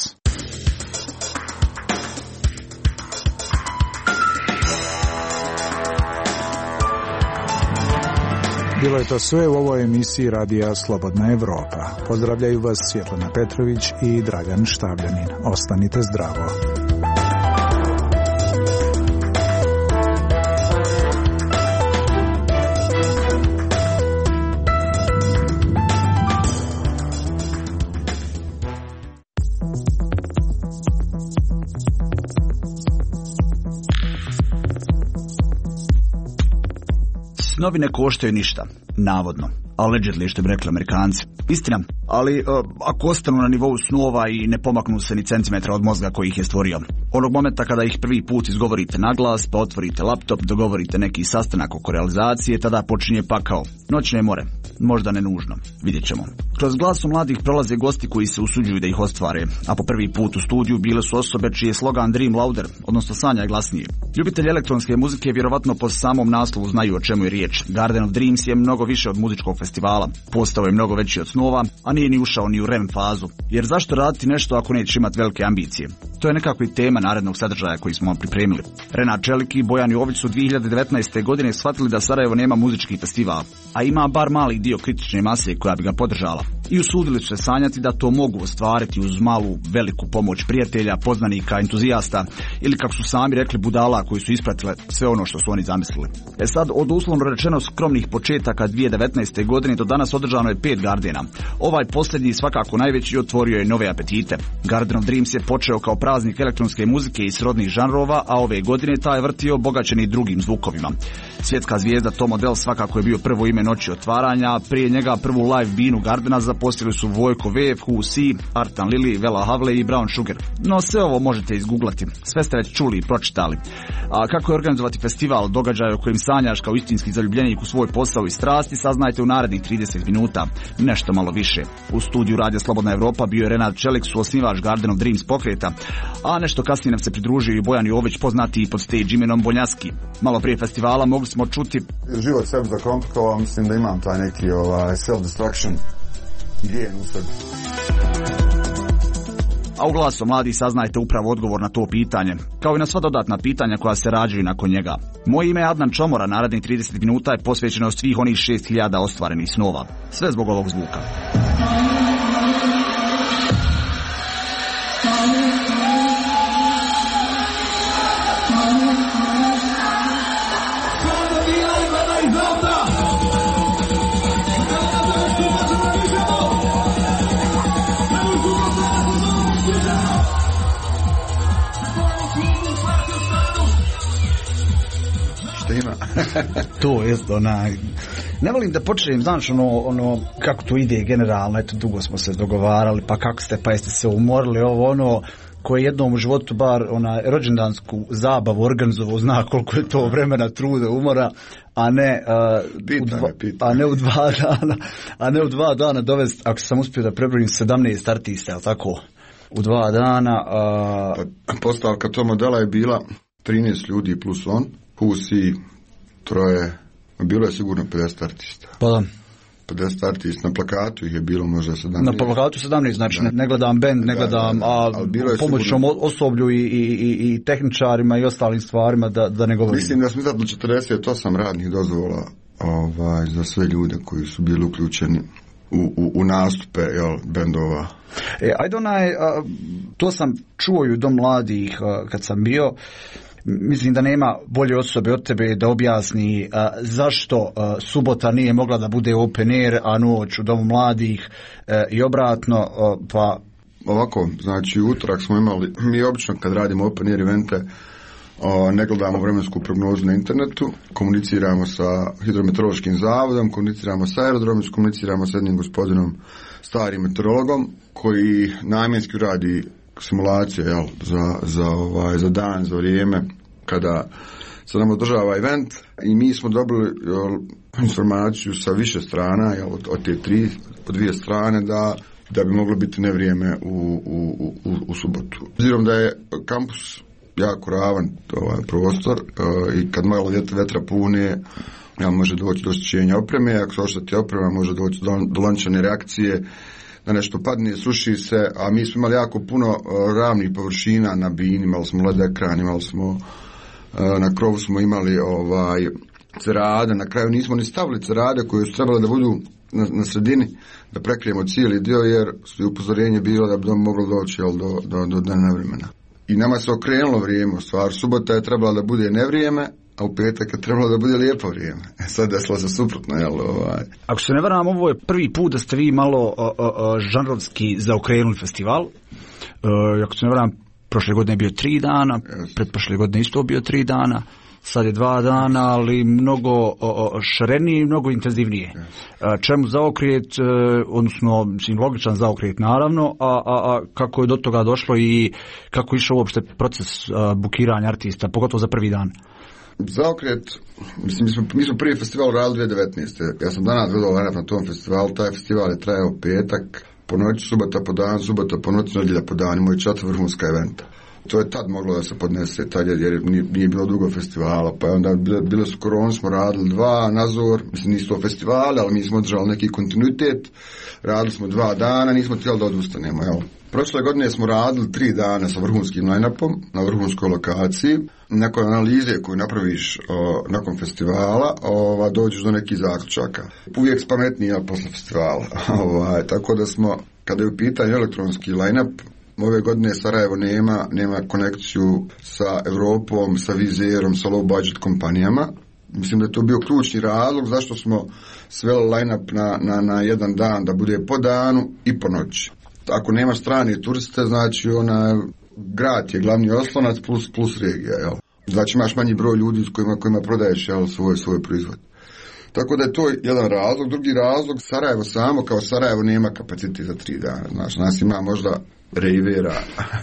Bilo je to sve u ovoj emisiji Radija Slobodna Evropa. Pozdravljaju vas Svjetlana Petrović i Dragan Štavljanin. Ostanite zdravo. Snovi ne koštaju ništa, navodno. Allegedly, što bi rekli Amerikanci. Istina, ali ako ostanu na nivou snova i ne pomaknu se ni centimetra od mozga koji ih je stvorio. Onog momenta kada ih prvi put izgovorite na glas, pa otvorite laptop, dogovorite neki sastanak oko realizacije, tada počinje pakao. Noćne more, možda ne nužno, vidjet ćemo. Kroz glasu mladih prolaze gosti koji se usuđuju da ih ostvare, a po prvi put u studiju bile su osobe čiji je slogan Dream Louder, odnosno sanjaj glasnije. Ljubitelji elektronske muzike vjerovatno po samom naslovu znaju o čemu je riječ. Garden of Dreams je mnogo više od muzičkog festivala, postao je mnogo veći od snova, a nije ni ušao ni u REM fazu. Jer zašto raditi nešto ako neće imati velike ambicije? To je nekako i tema narednog sadržaja koji smo vam pripremili. Renat Čelik i Bojan Jović su 2019. godine shvatili da Sarajevo nema muzički festival, a ima bar mali dio kritične mase koja bi ga podržala. I usudili su se sanjati da to mogu ostvariti uz malu, veliku pomoć prijatelja, poznanika, entuzijasta ili kako su sami rekli budala koji su ispratile sve ono što su oni zamislili. Sad, od uslovno rečeno skromnih početaka 2019. godine do danas održano je 5 Gardena. Ovaj posljednji, svakako najveći, otvorio je nove apetite. Garden of Dreams je počeo kao praznik elektronske muzike i srodnih žanrova, a ove godine taj je vrtio obogaćeni drugim zvukovima. Svjetska zvijezda Tom Odell svakako je bio prvo ime noći otvaranja, prije njega prvu live binu Gardena zaposlili su Vojko V, Who C, Artan Lili, Vela Havle i Brown Sugar. No sve ovo možete izgooglati, sve ste već čuli i pročitali. A kako je organizovati festival, događaj o kojem sanjaš kao istinski zaljubljenik u svoj posao i strasti, saznajte u narednih 30 minuta, nešto malo više. U studiju Radija Slobodna Evropa bio je Renat Čelik, suosnivač Garden of Dreams pokreta, a nešto kasnije nam se pridružio i Bojan Jović, poznati pod stage imenom Bonjaski. Malo prije festivala mogli smo čuti: život sebi zakomplikovao, mislim da imam taj neki self-destruction gen u sebi. A u Glasu mladih saznajte upravo odgovor na to pitanje, kao i na sva dodatna pitanja koja se rađaju nakon njega. Moje ime je Adnan Čomora, narednih 30 minuta je posvećeno svih onih 6000 ostvarenih snova. Sve zbog ovog zvuka. To jest ne volim da počnem, znaš, ono kako to ide generalno, eto dugo smo se dogovarali, pa kako ste, pa jeste se umorili, ovo koji jednom u životu bar rođendansku zabavu organizovao, zna koliko je to vremena, truda, umora, a ne u 2 dana dovesti, ako sam uspio da prebrojim 17 artista, ali tako, u 2 dana. Postavka tog modela je bila 13 ljudi plus on, Pusi, troje, bilo je sigurno 50 artista. Pa da. 50 artista, na plakatu ih je bilo možda 17. Na plakatu 17, znači ne gledam band, ne gledam pomoćnom osoblju i tehničarima i ostalim stvarima da ne govorim. Mislim da smo izadno 48 radnih dozvola za sve ljude koji su bili uključeni u nastupe bendova. Ajde to sam čuo i u Dom mladih kad sam bio. Mislim da nema bolje osobe od tebe da objasni zašto subota nije mogla da bude open air, a noć u Domu mladih i obratno, pa... Ovako, znači utorak smo imali, mi obično kad radimo open air evente ne gledamo vremensku prognozu na internetu, komuniciramo sa hidrometeorološkim zavodom, komuniciramo sa aerodromom, komuniciramo sa jednim gospodinom starim meteorologom koji namjenski radi simulacije, jel, za dan, za vrijeme kada se nam održava event, i mi smo dobili informaciju sa više strana, jel, od te dvije strane, da bi moglo biti nevrijeme u subotu. Obzirom da je kampus jako ravan prostor, i kad malo vetra pune, može doći do oštećenja opreme, ako se ošteti oprema, može doći do lančane reakcije, da nešto padne, sruši se, a mi smo imali jako puno ravnih površina na bini, imali smo led ekran, imali smo na krovu smo imali cerade, na kraju nismo ni stavili cerade koje su trebale da budu na sredini, da prekrijemo cijeli dio, jer su upozorenje bilo da bi moglo doći do nevremena. I nama se okrenulo vrijeme, u stvari subota je trebala da bude nevrijeme, a u petak je trebalo da bude lijepo vrijeme. Sad desilo se suprotno, jel? Ako se ne varam, ovo je prvi put da ste vi malo žanrovski zaokrenuli festival. Ako se ne varam, prošle godine je bio 3 dana, pretprošle godine isto bio 3 dana, sad je 2 dana, ali mnogo šarenije i mnogo intenzivnije. Čemu zaokret, odnosno logičan zaokret naravno, a kako je do toga došlo i kako je išao uopšte proces bukiranja artista, pogotovo za prvi dan? Zaokret, mislim, mi smo prvi festival radili 2019. Ja sam danas gledao na tom festivalu, taj festival je trajao petak po noći, subota po dan, subota po noći, nedjelja po dan, imao je 4 vrhunska eventa. To je tad moglo da se podnese, tad jer nije bilo dugo festivala, pa je onda bile su korone, smo radili 2 nazor, mislim nisu to festivali, ali mi smo održali neki kontinuitet, radili smo 2 dana, nismo htjeli da odustanemo, jel. Prošle godine smo radili 3 dana sa vrhunskim line-upom na vrhunskoj lokaciji. Nakon analize koju napraviš nakon festivala, dođeš do nekih zaključaka. Uvijek pametnije posle festivala. Tako da smo, kada je u pitanju elektronski line-up, ove godine Sarajevo nema konekciju sa Europom, sa Vizerom, sa low budget kompanijama. Mislim da je to bio ključni razlog zašto smo sveli line-up na jedan dan, da bude po danu i po noći. Ako nema strane turiste, znači grad je glavni oslonac plus regija, jel? Znači imaš manji broj ljudi s kojima prodaješ, jel, svoj proizvod. Tako da je to jedan razlog. Drugi razlog, Sarajevo samo kao Sarajevo nema kapacitet za 3 dana. Znači, nas ima možda rejvera,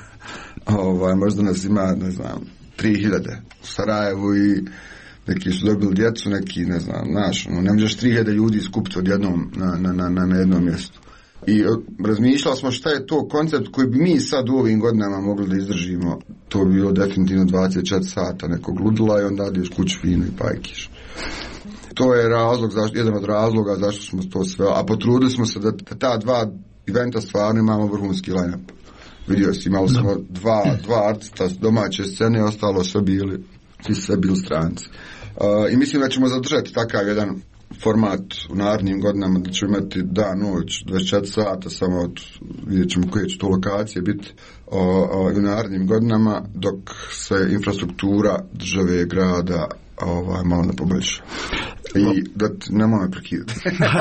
možda nas ima, ne znam, 3000 u Sarajevu, i neki su dobili djecu, neki, ne znam, ne možeš 3000 ljudi skupiti odjednom na jednom mjestu. I razmišljali smo šta je to koncept koji bi mi sad u ovim godinama mogli da izdržimo. To bi bilo definitivno 24 sata nekog ludila i onda ideš kući fino i pajkiš. To je jedan od razloga zašto smo to sve, a potrudili smo se da ta 2 eventa stvarno imamo vrhunski line-up. Vidio si, imali smo dva artista domaće scene, ostalo sve bili stranci. I mislim da ćemo zadržati takav jedan format u narednim godinama, da ćemo imati dan, noć, 24 sata, samo vidjet ćemo koje će to lokacije biti u narednim godinama, dok se infrastruktura države, grada malo ne poboljša. I da nemoj me prekidati.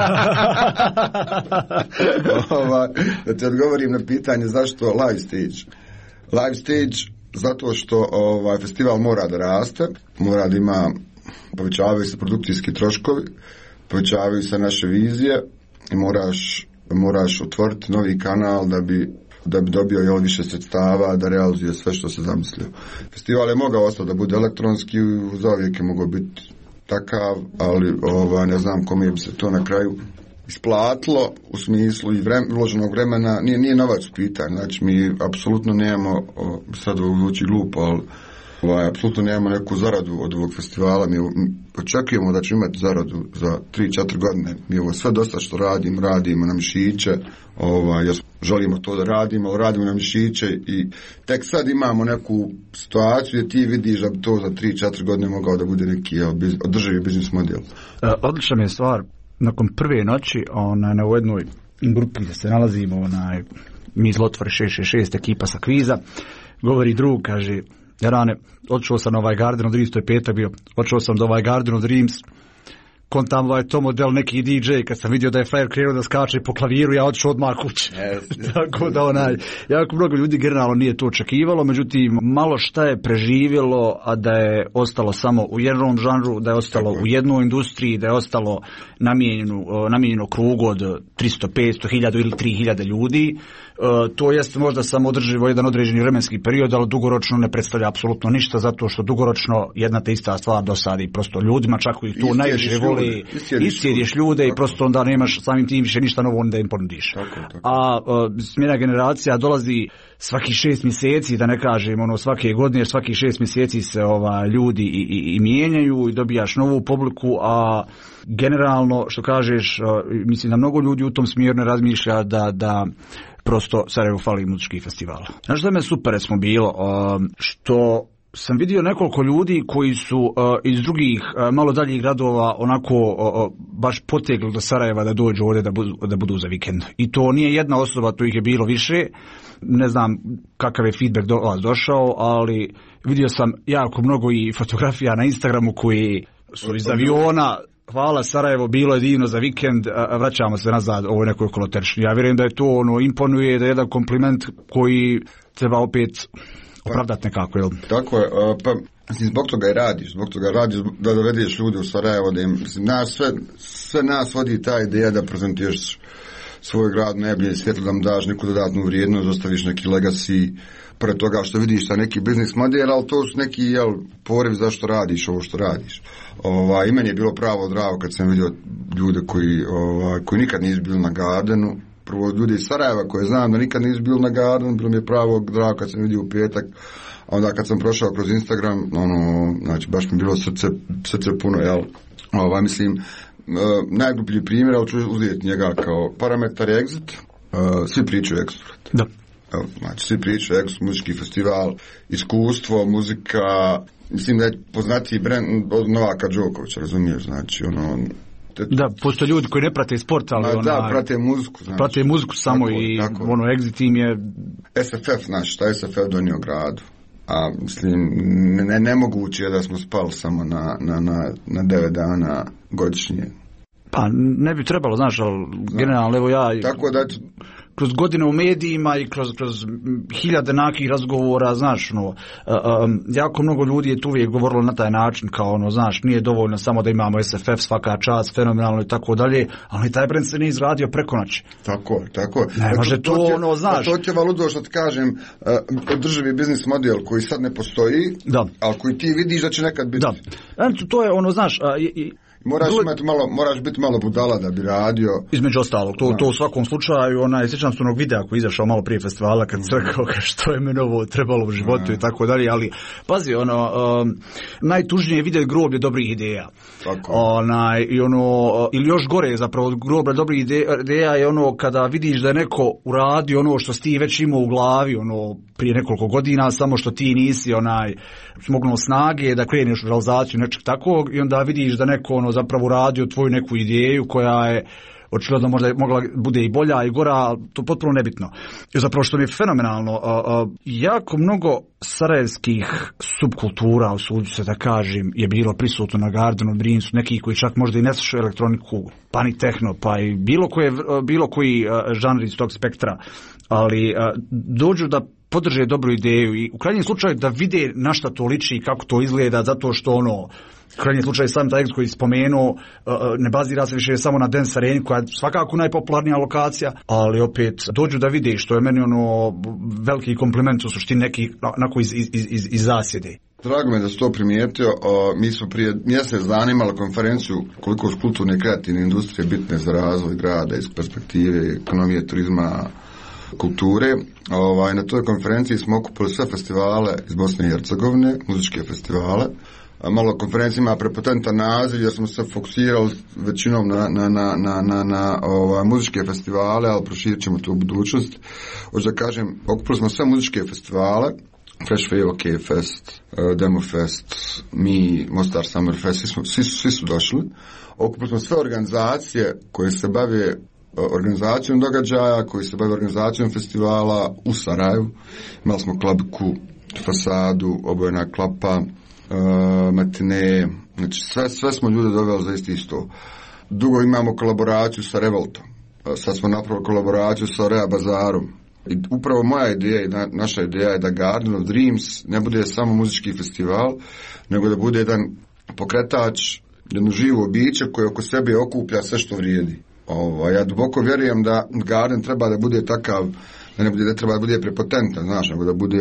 Da ti odgovorim na pitanje zašto live stage. Live stage zato što festival mora da raste, mora da ima, povećavaju se produkcijski troškovi, povećavaju se naše vizije i moraš otvoriti novi kanal da bi dobio više sredstava da realizuje sve što se zamislio. Festival je mogao ostati da bude elektronski, zauvijek je mogao biti takav, ali ne znam kome bi se to na kraju isplatilo u smislu i uloženog vremena. Nije novac u pitanju, znači mi apsolutno nemamo, sad ovo zvuči glupo, ali apsolutno nemamo neku zaradu od ovog festivala. Mi očekujemo da ćemo imati zaradu za 3-4 godine. Mi ovo sve dosta što radimo na mišiće, jer želimo to da radimo na mišiće, i tek sad imamo neku situaciju gdje ti vidiš da bi to za 3-4 godine mogao da bude neki održivi biznis model. Odlična mi je stvar, nakon prve noći na jednoj grupi gdje se nalazimo, mi iz Lotvore 666, ekipa sa kviza, govori drug, kaže: Jarane, odšao sam na ovaj Garden of Dreams, to je petak bio, odšao sam do ovaj Garden of Dreams, kontam to model neki DJ, kad sam vidio da je frajer krenuo da skače po klaviru, ja otišao odmah kući. Tako da jako mnogo ljudi generalno nije to očekivalo, međutim malo šta je preživjelo, a da je ostalo samo u jednom žanru, da je ostalo u jednoj industriji, da je ostalo namijenjeno krugu od 300, 500, 1000 ili 3000 ljudi. To jeste možda samo održivo jedan određeni vremenski period, ali dugoročno ne predstavlja apsolutno ništa, zato što dugoročno jedna te ista stvar dosadi prosto ljudima, čak i to najviše voli, iscijediš ljude i prosto onda nemaš samim tim više ništa novo da im ponudiš. A smjena generacija dolazi svaki 6 mjeseci, da ne kažem svake godine, jer svaki 6 mjeseci se ljudi i mijenjaju i dobijaš novu publiku, a generalno što kažeš, mislim da mnogo ljudi u tom smjeru ne razmišlja da prosto Sarajevo fali muzičkih festivala. Znaš da me super smo bilo, što sam vidio nekoliko ljudi koji su iz drugih malo daljih gradova onako baš potegli do Sarajeva da dođu ovdje da budu za vikend. I to nije jedna osoba, to ih je bilo više. Ne znam kakav je feedback do vas došao, ali vidio sam jako mnogo i fotografija na Instagramu koji su iz aviona. Hvala Sarajevo, bilo je divno za vikend, vraćamo se nazad ovoj nekoj koloteršnji. Ja vjerujem da je to imponuje, da je jedan kompliment koji treba opet opravdati nekako, jel? Tako je, pa zbog toga radiš da dovedeš ljude u Sarajevo, da im, sve nas vodi ta ideja da prezentiraš svoj grad najbolje svjetlo, da mu daš neku dodatnu vrijednost, ostaviš neki legacy, pored toga što vidiš sa neki biznis model, ali to su neki poriv zašto radiš ovo što radiš. I meni je bilo pravo drago kad sam vidio ljude koji nikad nisu bili na Gardenu, prvo ljudi iz Sarajeva koje znam da nikad nisu bili na Gardenu, bilo mi je pravo drago kad sam vidio u petak, a onda kad sam prošao kroz Instagram, znači baš mi je bilo srce puno, jel? Mislim, najgrublji primjer, ali ću uzeti njega kao parametar Exit, svi pričaju Exit. Da. Znači, svi pričaju Exit, muzički festival, iskustvo, muzika, mislim da je poznatiji brand od Novaka Đokovića, razumiješ, znači, Da, postoje ljudi koji ne prate sport, ali prate muziku. Znači. Prate muziku samo tako. Exit im je... SFF, znači, šta je SFF donio gradu? A, mislim, nemoguće je da smo spali samo na 9 dana godišnje. Pa, ne bi trebalo, znaš, ali generalno, evo ja... Tako da... Kroz godine u medijima i kroz hiljade nakih razgovora, znaš, jako mnogo ljudi je tu uvijek govorilo na taj način, kao, znaš, nije dovoljno samo da imamo SFF, svaka čast, fenomenalno i tako dalje, ali taj brend se nije izradio preko noći. Tako. Ne može to, znaš. To će valudo što ti kažem, održivi biznis model koji sad ne postoji, ali koji ti vidiš da će nekad biti. Da, to je znaš... Moraš biti malo budala da bi radio. Između ostalog, to u svakom slučaju, sjećam se onog videa koji je izašao malo prije festivala kad se rekao što je meni ovo trebalo u životu i tako dalje, ali pazi, najtužnije je vidjeti groblje dobrih ideja. Ili još gore zapravo groblje dobrih ideja je kada vidiš da je neko uradio ono što si ti već imao u glavi prije nekoliko godina, samo što ti nisi smognuo snage da kreneš u realizaciju nečeg takvog i onda vidiš da neko zapravo radio tvoju neku ideju koja je očigledno možda mogla bude i bolja i gora, to potpuno nebitno. I zapravo što mi je fenomenalno, jako mnogo sarajevskih subkultura, usuđu se da kažem, je bilo prisutno na Gardenu, Brinsu, neki koji čak možda i ne slušaju elektroniku, pa ni tehno, pa i bilo koji žanr iz tog spektra, ali dođu da podrže dobru ideju i u krajnjem slučaju da vide na šta to liči i kako to izgleda, zato što u krajnjem slučaju sam taj koji je spomenuo ne bazira se više samo na Dance Areni koja je svakako najpopularnija lokacija, ali opet dođu da vide, što je meni veliki kompliment u suštini neki onako iz zasjede. Drago me da si to primijetio. Mi smo prije mjesec dana imali konferenciju koliko su kulturne i kreativne industrije bitne za razvoj grada iz perspektive ekonomije, turizma, kulture. Na toj konferenciji smo okupili sve festivale iz Bosne i Hercegovine, muzičke festivale. Malo konferencija ima prepotentan naziv jer smo se fokusirali većinom na muzičke festivale, ali proširit ćemo to u budućnosti. Hoću da kažem, okupili smo sve muzičke festivale, Fresh Wave, OK Fest, Demo Fest, Mostar Summer Fest, svi su došli. Okupili smo sve organizacije koje se bave organizacijom događaja, koji se bave organizacijom festivala u Sarajevu. Imali smo Klabiku, Fasadu, Obojena klapa, matine, znači sve smo ljude doveli za isti sto. Dugo imamo kolaboraciju sa Revoltom, sad smo napravili kolaboraciju sa Rea Bazarom. I upravo moja ideja i naša ideja je da Garden of Dreams ne bude samo muzički festival, nego da bude jedan pokretač, jedno živo biće koje oko sebe okuplja sve što vrijedi. Ja duboko vjerujem da Garden treba da bude takav, da ne treba da bude prepotentan, znaš, nego da bude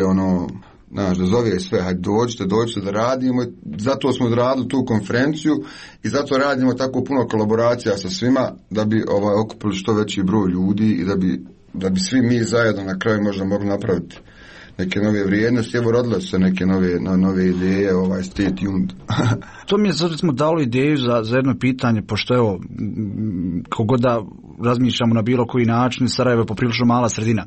da zove sve, hajde dođite da radimo. Zato smo odradili tu konferenciju i zato radimo tako puno kolaboracija sa svima da bi okupili što veći broj ljudi i da bi svi mi zajedno na kraju možda mogli napraviti neke nove vrijednosti. Evo, rodile su se neke nove ideje, stay tuned. To mi je sad smo dalo ideju za jedno pitanje, pošto evo, kogod da razmišljamo na bilo koji način, Sarajevo je poprilično mala sredina.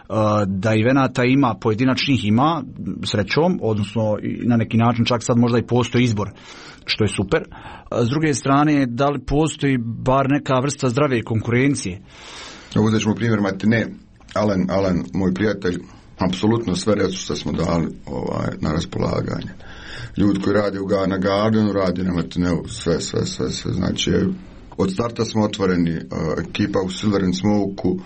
Da evenata ima, pojedinačnih ima, srećom, odnosno na neki način čak sad možda i postoji izbor, što je super. S druge strane, da li postoji bar neka vrsta zdrave konkurencije? Uzet ćemo primjer matine. Alen, moj prijatelj, apsolutno sve resurse smo dali na raspolaganje. Ljudi koji rade na Gardenu, radi na matineu, sve. Znači, od starta smo otvoreni, ekipa u Silver and Smoke-u,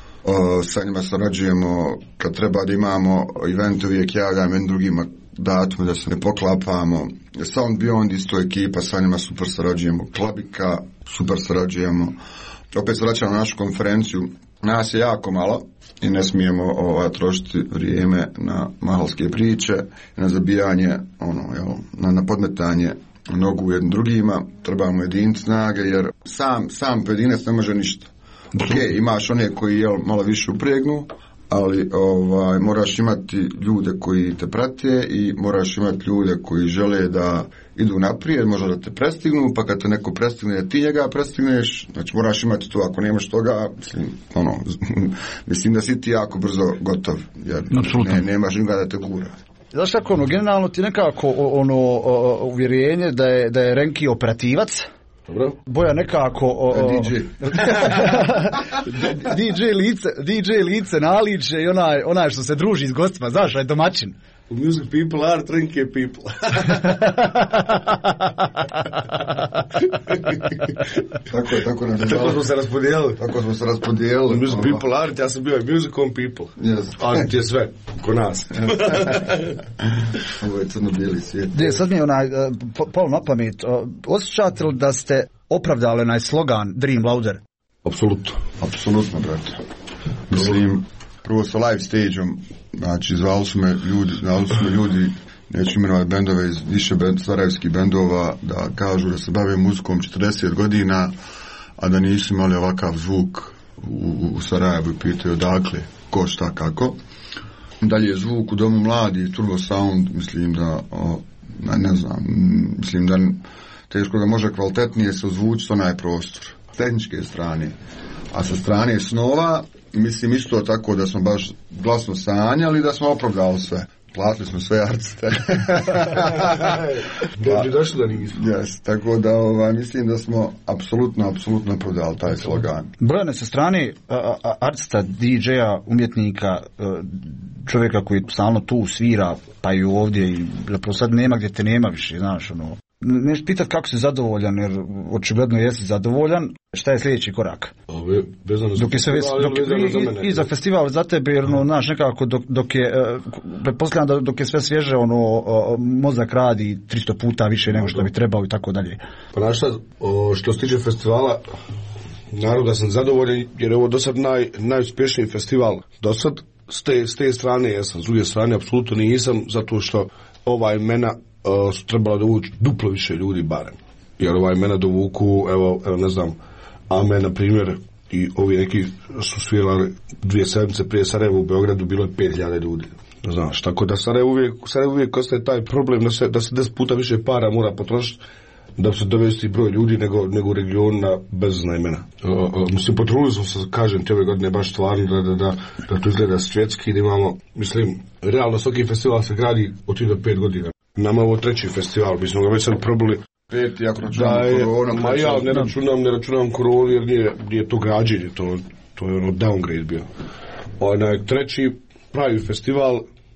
sa njima sarađujemo, kad treba da imamo event, uvijek javljamo jednim drugima datume da se ne poklapamo. Sound Beyond isto ekipa, sa njima super sarađujemo. Klabika, super sarađujemo. Opet se vraćamo na našu konferenciju. Nas je jako malo i ne smijemo trošiti vrijeme na mahalske priče, na zabijanje, na podmetanje nogu jednim drugima. Trebamo jediniti snage, jer sam pojedinac ne može ništa. Ok, imaš one koji malo više upregnu, ali moraš imati ljude koji te prate i moraš imati ljude koji žele da idu naprijed, možda da te prestignu, pa kad te neko prestigne, da ti njega prestigneš, znači moraš imati to, ako nemaš toga, mislim da si ti jako brzo gotov, jer nemaš nikoga da te gura. Znaš kako, generalno ti nekako uvjerenje da je Renki operativac, dobro. Boja nekako DJ lice naliče i onaj što se druži s gostima, znaš, je domaćin. Music people are Renke people. Tako smo se raspodijelili. Music people are, ja sam bio i music on people. Yes. Ali ti je sve, ko nas. Ovo je crno-bijeli svijet. Sad mi je palo na pamet. Osjećate li da ste opravdali onaj slogan Dream Louder? Apsolutno, brate. Mislim, prvo sa live stage-om, znači zvali su me ljudi, neću imenovati bendove iz više sarajevskih bendova, da kažu da se bave muzikom 40 godina, a da nisu imali ovakav zvuk u Sarajevu i pitaju odakle, ko, šta, kako. Dalje je zvuk u Domu mladi, Turbo Sound, mislim da, ne znam, mislim da teško da može kvalitetnije se ozvučiti onaj prostor, s tehničke strane. A sa strane snova, mislim isto tako da smo baš glasno sanjali, da smo opravdali sve. Platili smo sve artiste. Ne bi došlo da nismo. Yes, tako da mislim da smo apsolutno opravdali taj slogan. Brojane sa strane artista, DJ-a, umjetnika, čovjeka koji stalno tu svira, pa i ovdje, i zapravo sad nema gdje te nema više, znaš, Neš pitat kako si zadovoljan, jer očigledno jesi zadovoljan. Šta je sljedeći korak? Dok je sve i za festival za tebe, jer znaš, nekako dok je pretpostavljam da dok je sve svježe, mozak radi 300 puta više nego što bi trebao i tako dalje. Pa znaš šta, što se tiče festivala, naravno da sam zadovoljan, jer je ovo do sad najuspješniji festival do sad. S te strane jesam, s druge strane apsolutno nisam, zato što ova imena su trebala da uvući duplo više ljudi barem. Jer ova imena dovuku, evo ne znam, Ame na primjer, i ovi neki su svirali 2 sedmice prije Sarajeva u Beogradu, bilo je 5000 ljudi. Znaš, tako da Sarajevo uvijek ostaje taj problem da se 10 puta više para mora potrošiti da se dovesti broj ljudi nego u regionu na bezazna imena. Mislim, potrudili smo se, kažem ti, ove godine baš stvarno da to izgleda svjetski, da imamo, mislim, realno svaki festival se gradi od 3 do 5 godina. Nama je ovo 3. festival, mi smo ga već sad probali. 5, ako računam koronu. Ma ja ne računam koronu jer nije to građenje, to je downgrade bio. 3. pravi festival,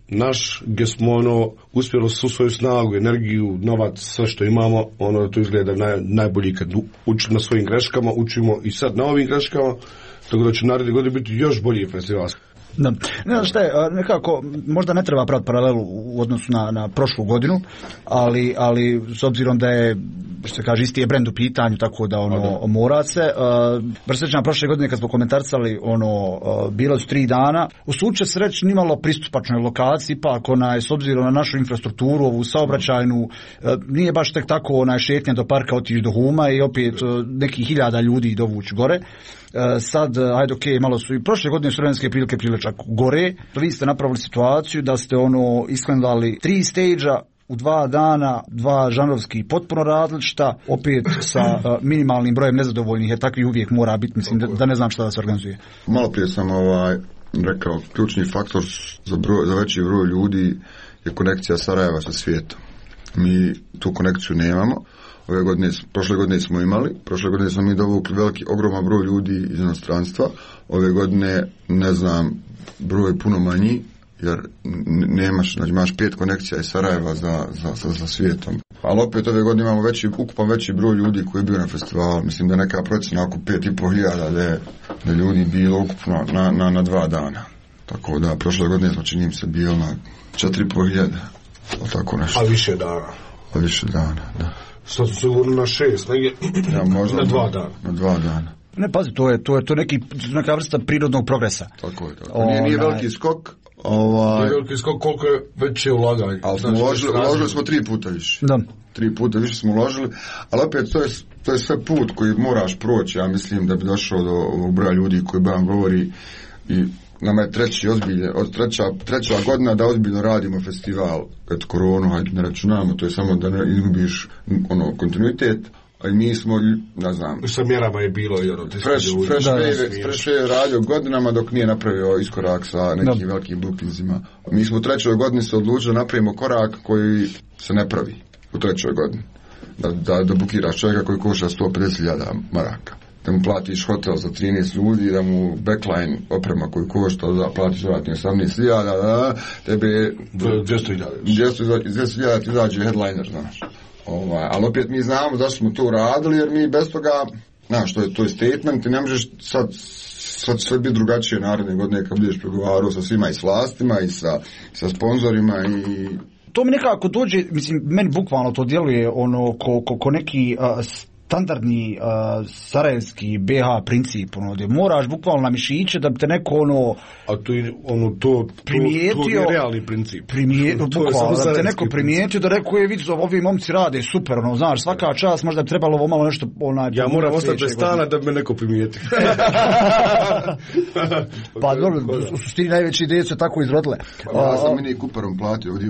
naš, gdje smo uspjeli svu svoju snagu, energiju, novac, sve što imamo, to izgleda najbolji kad učimo na svojim greškama, učimo i sad na ovim greškama, tako da će naredne godine biti još bolji festival. Da. Ne znam šta je, nekako, možda ne treba praviti paralelu u odnosu na prošlu godinu, ali s obzirom da je, što se kaže, isti je brend u pitanju, tako da mora se. Sjećam prošle godine kad smo komentarisali, bilo su 3 dana, usud će se reći nimalo pristupačnoj lokaciji, ipak s obzirom na našu infrastrukturu, ovu saobraćajnu, nije baš tek tako šetnja do parka otići do Huma i opet nekih 1000 ljudi dovući gore. Sad, ajde, malo su i prošle godine su vremenske prilike čak gore. Vi ste napravili situaciju da ste isklandali 3 stage-a u 2 dana, 2 žanrovski potpuno različita, opet sa minimalnim brojem nezadovoljnih, jer takvi uvijek mora biti, mislim da ne znam šta da se organizuje. Malo prije sam rekao, ključni faktor za veći broj ljudi je konekcija Sarajeva sa svijetom. Mi tu konekciju nemamo. Prošle godine smo imali, prošle godine smo mi dovukli ogroman broj ljudi iz inostranstva, ove godine ne znam, broj je puno manji, jer imaš 5 konekcija iz Sarajeva za svijetom. Ali opet ove godine imamo ukupan veći broj ljudi koji je bio na festivalu. Mislim da je neka procjena oko 5.500 da ljudi bilo ukupno na 2 dana. Tako da prošle godine smo, čini se, bili na 4.500. Tako nešto. A više dana. Da. Sad su se govorili na 6, negdje možda na 2 dana. Na 2 dana. Ne, pazi, to je neka vrsta prirodnog progresa. Tako je. Nije veliki skok. Nije veliki skok, koliko je već je ulaganje. Ali smo uložili smo 3 puta više. Da. 3 puta više smo uložili, ali opet to je sve put koji moraš proći, ja mislim, da bi došao do ovog broja ljudi koji vam govori. I nama je treća godina da ozbiljno radimo festival. Eto, koronu, hajde ne računamo, to je samo da ne izgubiš kontinuitet. A mi smo, ne znam... Sa mjerama je bilo i Fresh je radio godinama dok nije napravio iskorak sa nekim velikim bookingsima. Mi smo u 3. godini se odlučili da napravimo korak koji se ne pravi u 3. godini. Da bukiraš čovjeka koji košta 150.000 maraka. Da mu platiš hotel za 13 ljudi, da mu backline oprema koju košta, da platiš dodatni 18.000, tebe 200.000 ti izađe headliner, znaš. Ali opet mi znamo da smo to uradili, jer mi bez toga, znaš, to je statement i ne možeš sad sve biti drugačije naredne godine kad budeš pregovarao sa svima i s vlastima i sa sponzorima i... To mi nekako dođe, mislim, meni bukvalno to djeluje ko neki standardni sarajevski BH princip, gdje moraš bukvalno na mišiće da bi te neko a to primijetio, to je realni princip. Bukvalno, da te neko primijetio, da rekao je, vidi, ovi momci rade super, znaš, svaka čast, možda bi trebalo ovo malo nešto... ja moram ostati bez stana da bi me neko primijeti. Pa dobro, u suštini najveće ideje su tako izrodile. Ja sam Mini Cooperom platio ovdje.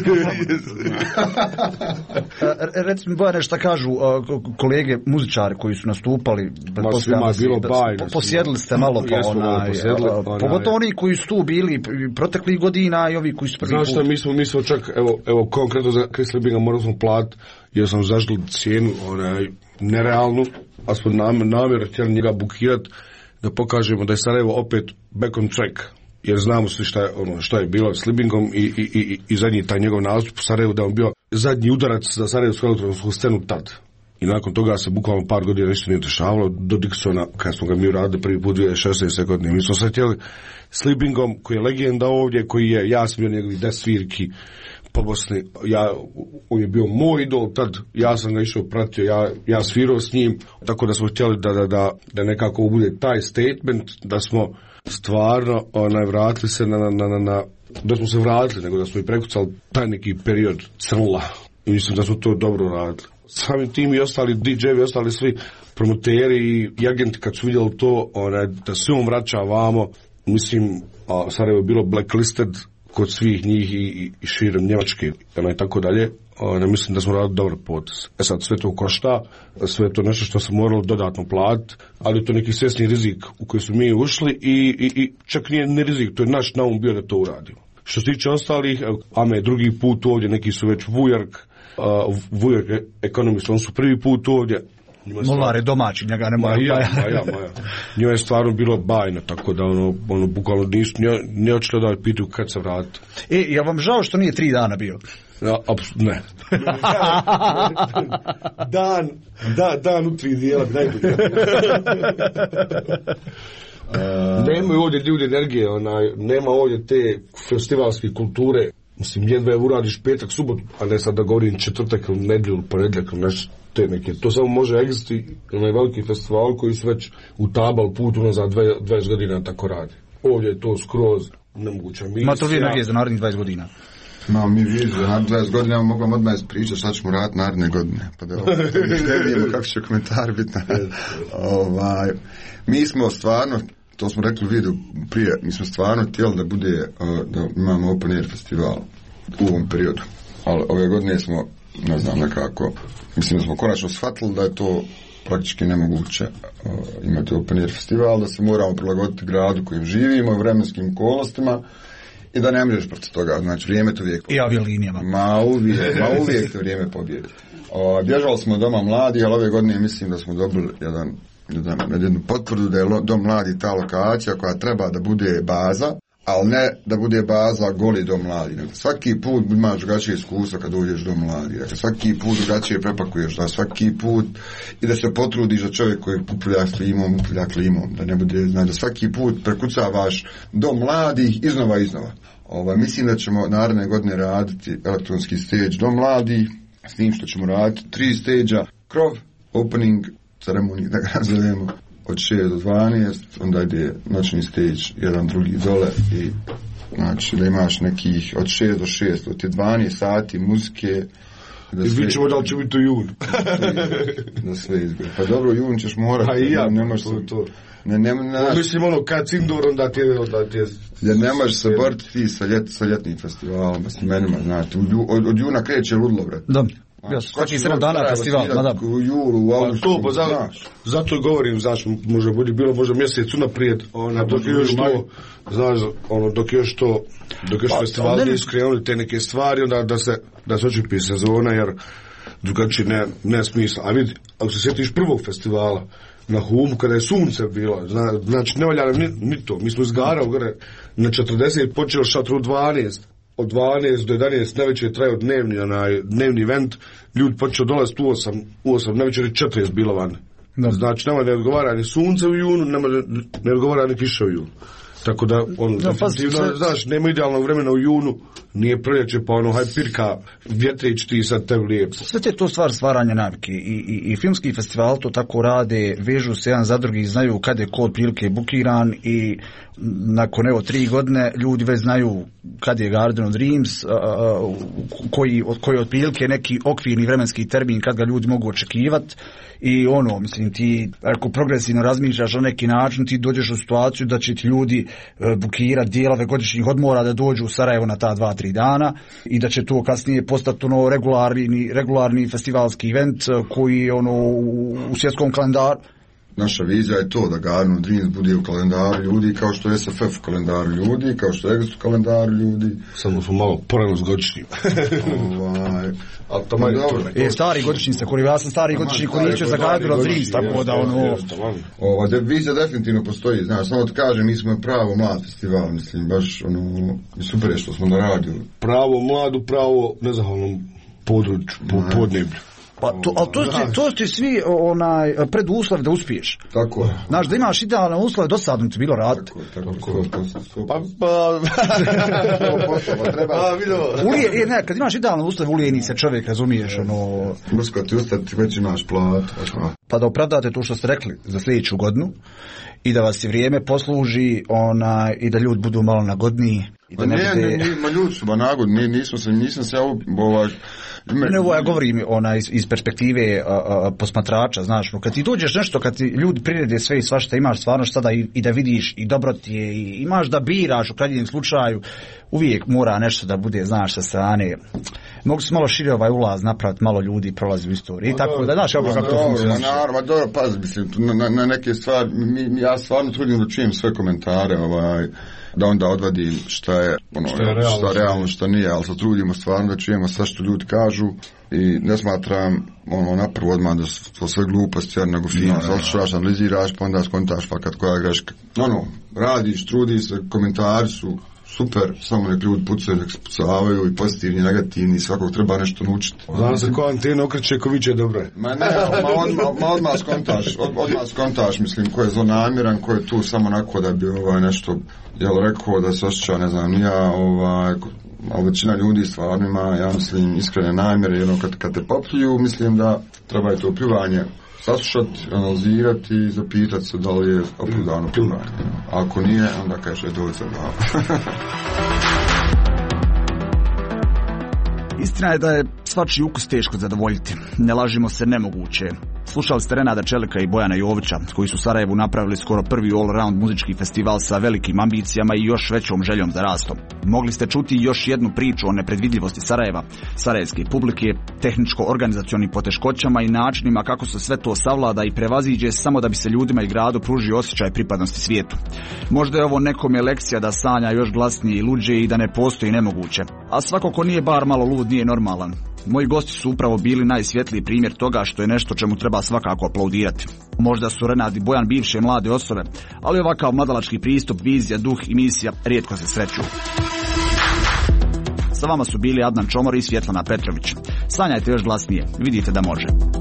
Recimo, Bojane, šta kažu kolege muzičari koji su nastupali, posjedili ste malo pogotovo oni koji su tu bili proteklih godina i ovi koji su prvi put. Znaš šta, mi smo čak, evo konkretno za Chris Liebinga morali smo platiti, jer sam zažili cijenu nerealnu, a smo namjer htjeli njega bukirati da pokažemo da je Sarajevo opet back on track, jer znamo svi šta je bilo s Liebingom i zadnji taj njegov nastup u Sarajevu, da je on bio zadnji udarac za sarajevsku elektronsku scenu tad. I nakon toga se bukvalno par godina ništa nije dešavalo do Dixona, kada smo ga mi uradili prvi put 2016. godine. Mi smo se htjeli s Liebingom, koji je legenda ovdje, ja sam bio njegovi 10 svirki po Bosni, on je bio moj idol, tad ja sam ga išao pratio, ja svirao s njim, tako da smo htjeli da nekako bude taj statement, da smo stvarno vratili se da smo se vratili, nego da smo i prekucali taj neki period crnula. I mislim da smo to dobro radili. Samim tim i ostali DJ-evi, ostali svi promoteri i agenti kad su vidjeli to, da se on vraća vamo, mislim, Sarajevo je bilo blacklisted kod svih njih i širom Njemačke i tako dalje. Mislim da smo radili dobar potez. Sad sve to košta, sve je to nešto što smo morali dodatno platiti, ali je to neki svjesni rizik u koji smo mi ušli i čak nije ne rizik, to je naš naum bio da to uradimo. Što se tiče ostalih, Ame je drugi put ovdje, neki su već Vujark Economist, on su prvi put ovdje, Molare domaći, njega ne mora. Maja. Njima je stvarno bilo bajno, tako da ono bukvalno nisu ne očito da pitu kad se vrati. Ja vam žao što nije 3 dana bio? Ne. Dan u 3 dijela, najbolje. Nemaju ovdje ljudi energije, nema ovdje te festivalske kulture. Mislim, jedva uradiš petak, subotu, a ne sad da govorim četvrtak ili nedjelju ili ponedjeljak ili nešto te neke. To samo može egzisti onaj veliki festival koji su već utabali put za 20 godina tako radi. Ovdje je to skroz nemoguća misija. Ma to vi energije za narednih 20 godina? No, mi vidimo, za 20 godina mogu vam odmah ispričati šta ćemo raditi naredne godine. Pa da ne vidimo kako će komentar biti. Mi smo stvarno, to smo rekli u videu prije, mi smo stvarno htjeli da bude, da imamo open air festival u ovom periodu. Ali ove godine smo, ne znam nekako, mislim da smo konačno shvatili da je to praktički nemoguće imati open air festival, da se moramo prilagoditi gradu kojim živimo, vremenskim okolnostima i da ne možeš protiv toga, znači vrijeme to uvijek pobjede. I aviolinijama. Ma uvijek to vrijeme pobjede. Bježali smo doma mladi, ali ove godine mislim da smo dobili jednu potvrdu da je Dom mladi ta lokacija koja treba da bude baza, ali ne da bude baza goli Dom mladi. Svaki put imaš drugačije iskustvo kad uđeš Dom mladi. Dakle, svaki put drugačije prepakuješ, da svaki put i da se potrudiš da čovjek koji upulja klimom, da ne bude, znači da svaki put prekucavaš Dom mladih iznova. Mislim da ćemo naredne godine raditi elektronski stage Dom mladi, s tim što ćemo raditi 3 stage-a, krov, opening, ceremoniju, da ga nazovemo, od 6 do 12, onda ide noćni stage, jedan drugi dole i znači da imaš nekih od 6 do 6, od 12 sati muzike. I vidit ćemo da li će biti u junu. Da sve izgleda. Pa dobro, jun ćeš morati. Pa i ja, nemaš to. Mislim kad si indoor, onda ti je... Jer ne možeš se boriti ti sa ljetnim festivalom, s imenima, znači. Od juna kreće ludlo, bre. Da. Svaki 7 dana festival, u julu, u augustu. Zato govorim, znaš, možda mjesec unaprijed, dok još festival nisu krenuli te neke stvari, onda da se očipi sezona, jer drugačije ne smisla. A vidi, ako se sjetiš prvog festivala, na Humu, kada je sunce bilo, znači ne valja ni to. Mi smo izgarali gore na 40, počeo šatru 12, od 12 do 11 navečer trajao dnevni event, ljudi počeo dolaziti u 8 navečer 40 bilo van. Znači nema ne odgovara ni sunce u junu, ne odgovara ni kiša u junu. Tako da, znaš, nema idealnog vremena u junu, nije proljeće, pa haj pirka, vjetrić ti sad tebi lijepo. Sve te to stvar stvaranja navike i filmski festival to tako rade, vežu se jedan za drugi, znaju kad je ko otprilike bukiran i nakon 3 godine ljudi već znaju kad je Garden of Dreams, koji otprilike neki okvirni vremenski termin kad ga ljudi mogu očekivati. I mislim, ti ako progresivno razmišljaš na neki način, ti dođeš u situaciju da će ti ljudi bukirati dijelove godišnjih odmora da dođu u Sarajevo na ta 2-3 dana i da će to kasnije postati regularni festivalski event koji je u svjetskom kalendaru. Naša vizija je to da Garden of Dreams bude u kalendaru ljudi kao što je SFF u kalendaru ljudi, kao što je Exit u kalendaru ljudi. Samo smo malo porano s godišnjim. Stari godišnjice, ja sam stari godišnji koričio za Garden of Dreams, tako da vizija definitivno postoji, znaš, samo ti kažem, mi smo pravo mlad festival, mislim, baš super je što smo naradili. Pravo mladu, pravo nezahvalnom području, podneblju. Ali to ti svi preduslov da uspiješ. Tako je. Znaš, da imaš idealne uslove, dosadno ti bilo raditi. Kad imaš idealne uslove, ulijeni se čovjek, razumiješ. Usko ti ustati, već imaš plat. Pa da opravdate to što ste rekli za sljedeću godinu i da vas i vrijeme posluži i da ljudi budu malo nagodniji. Ljudi su nagodni, nisam se ja govorim iz perspektive posmatrača, znaš, kad ti dođeš nešto, kad ti ljudi prirede sve i svašta, imaš stvarno šta da i da vidiš i dobro ti je i imaš da biraš u krajnjem slučaju, uvijek mora nešto da bude, znaš, sa strane. Mogu se malo šire ulaz napraviti, malo ljudi prolazi u istoriji i tako da, znaš, kako to funkcionira. Dobro, pazi, mislim, na neke stvari, ja stvarno trudim da čujem sve komentare, da onda odvadim šta je realno, šta nije, ali se trudimo stvarno da čujemo sve što ljudi kažu i ne smatram na prvo odmah da su to sve gluposti, nego fino, slušaš, analiziraš, pa onda skontaš fakat koja je greška. Radiš, trudiš se, komentari su super, samo nek ljudi pucaju, nek se pucavaju i pozitivni i negativni, svakog treba nešto naučiti. Znam se ko antena okreće, ko viće dobro je. Odmah skontaš, mislim, ko je zlonamjeran, ko je tu samo onako da bi nešto, rekao da se osjeća, ne znam, ali većina ljudi stvarno ima, ja mislim, iskrene namjere, kad te popljuju, mislim da treba je to pljuvanje saslušati, analizirati i zapitati se da li je opravdano pljuvanje. Ako nije, onda kaže dođe za glavu. Istina je da je svačiji ukus teško zadovoljiti. Ne lažimo se, nemoguće. Slušali ste Renada Čelika i Bojana Jovića, koji su Sarajevu napravili skoro prvi all-round muzički festival sa velikim ambicijama i još većom željom za rastom. Mogli ste čuti još jednu priču o nepredvidljivosti Sarajeva, sarajevske publike, tehničko-organizacionim poteškoćama i načinima kako se sve to savlada i prevaziđe samo da bi se ljudima i gradu pružio osjećaj pripadnosti svijetu. Možda je ovo nekome lekcija da sanja još glasnije i luđe i da ne postoji nemoguće. A svako ko nije bar malo lud nije normalan. Moji gosti su upravo bili najsvjetliji primjer toga što je nešto čemu treba svakako aplaudirati. Možda su Renad i Bojan bivše mlade osobe, ali ovakav mladalački pristup, vizija, duh i misija rijetko se sreću. Sa vama su bili Adnan Čomor i Svjetlana Petrović. Sanjajte još glasnije, vidite da može.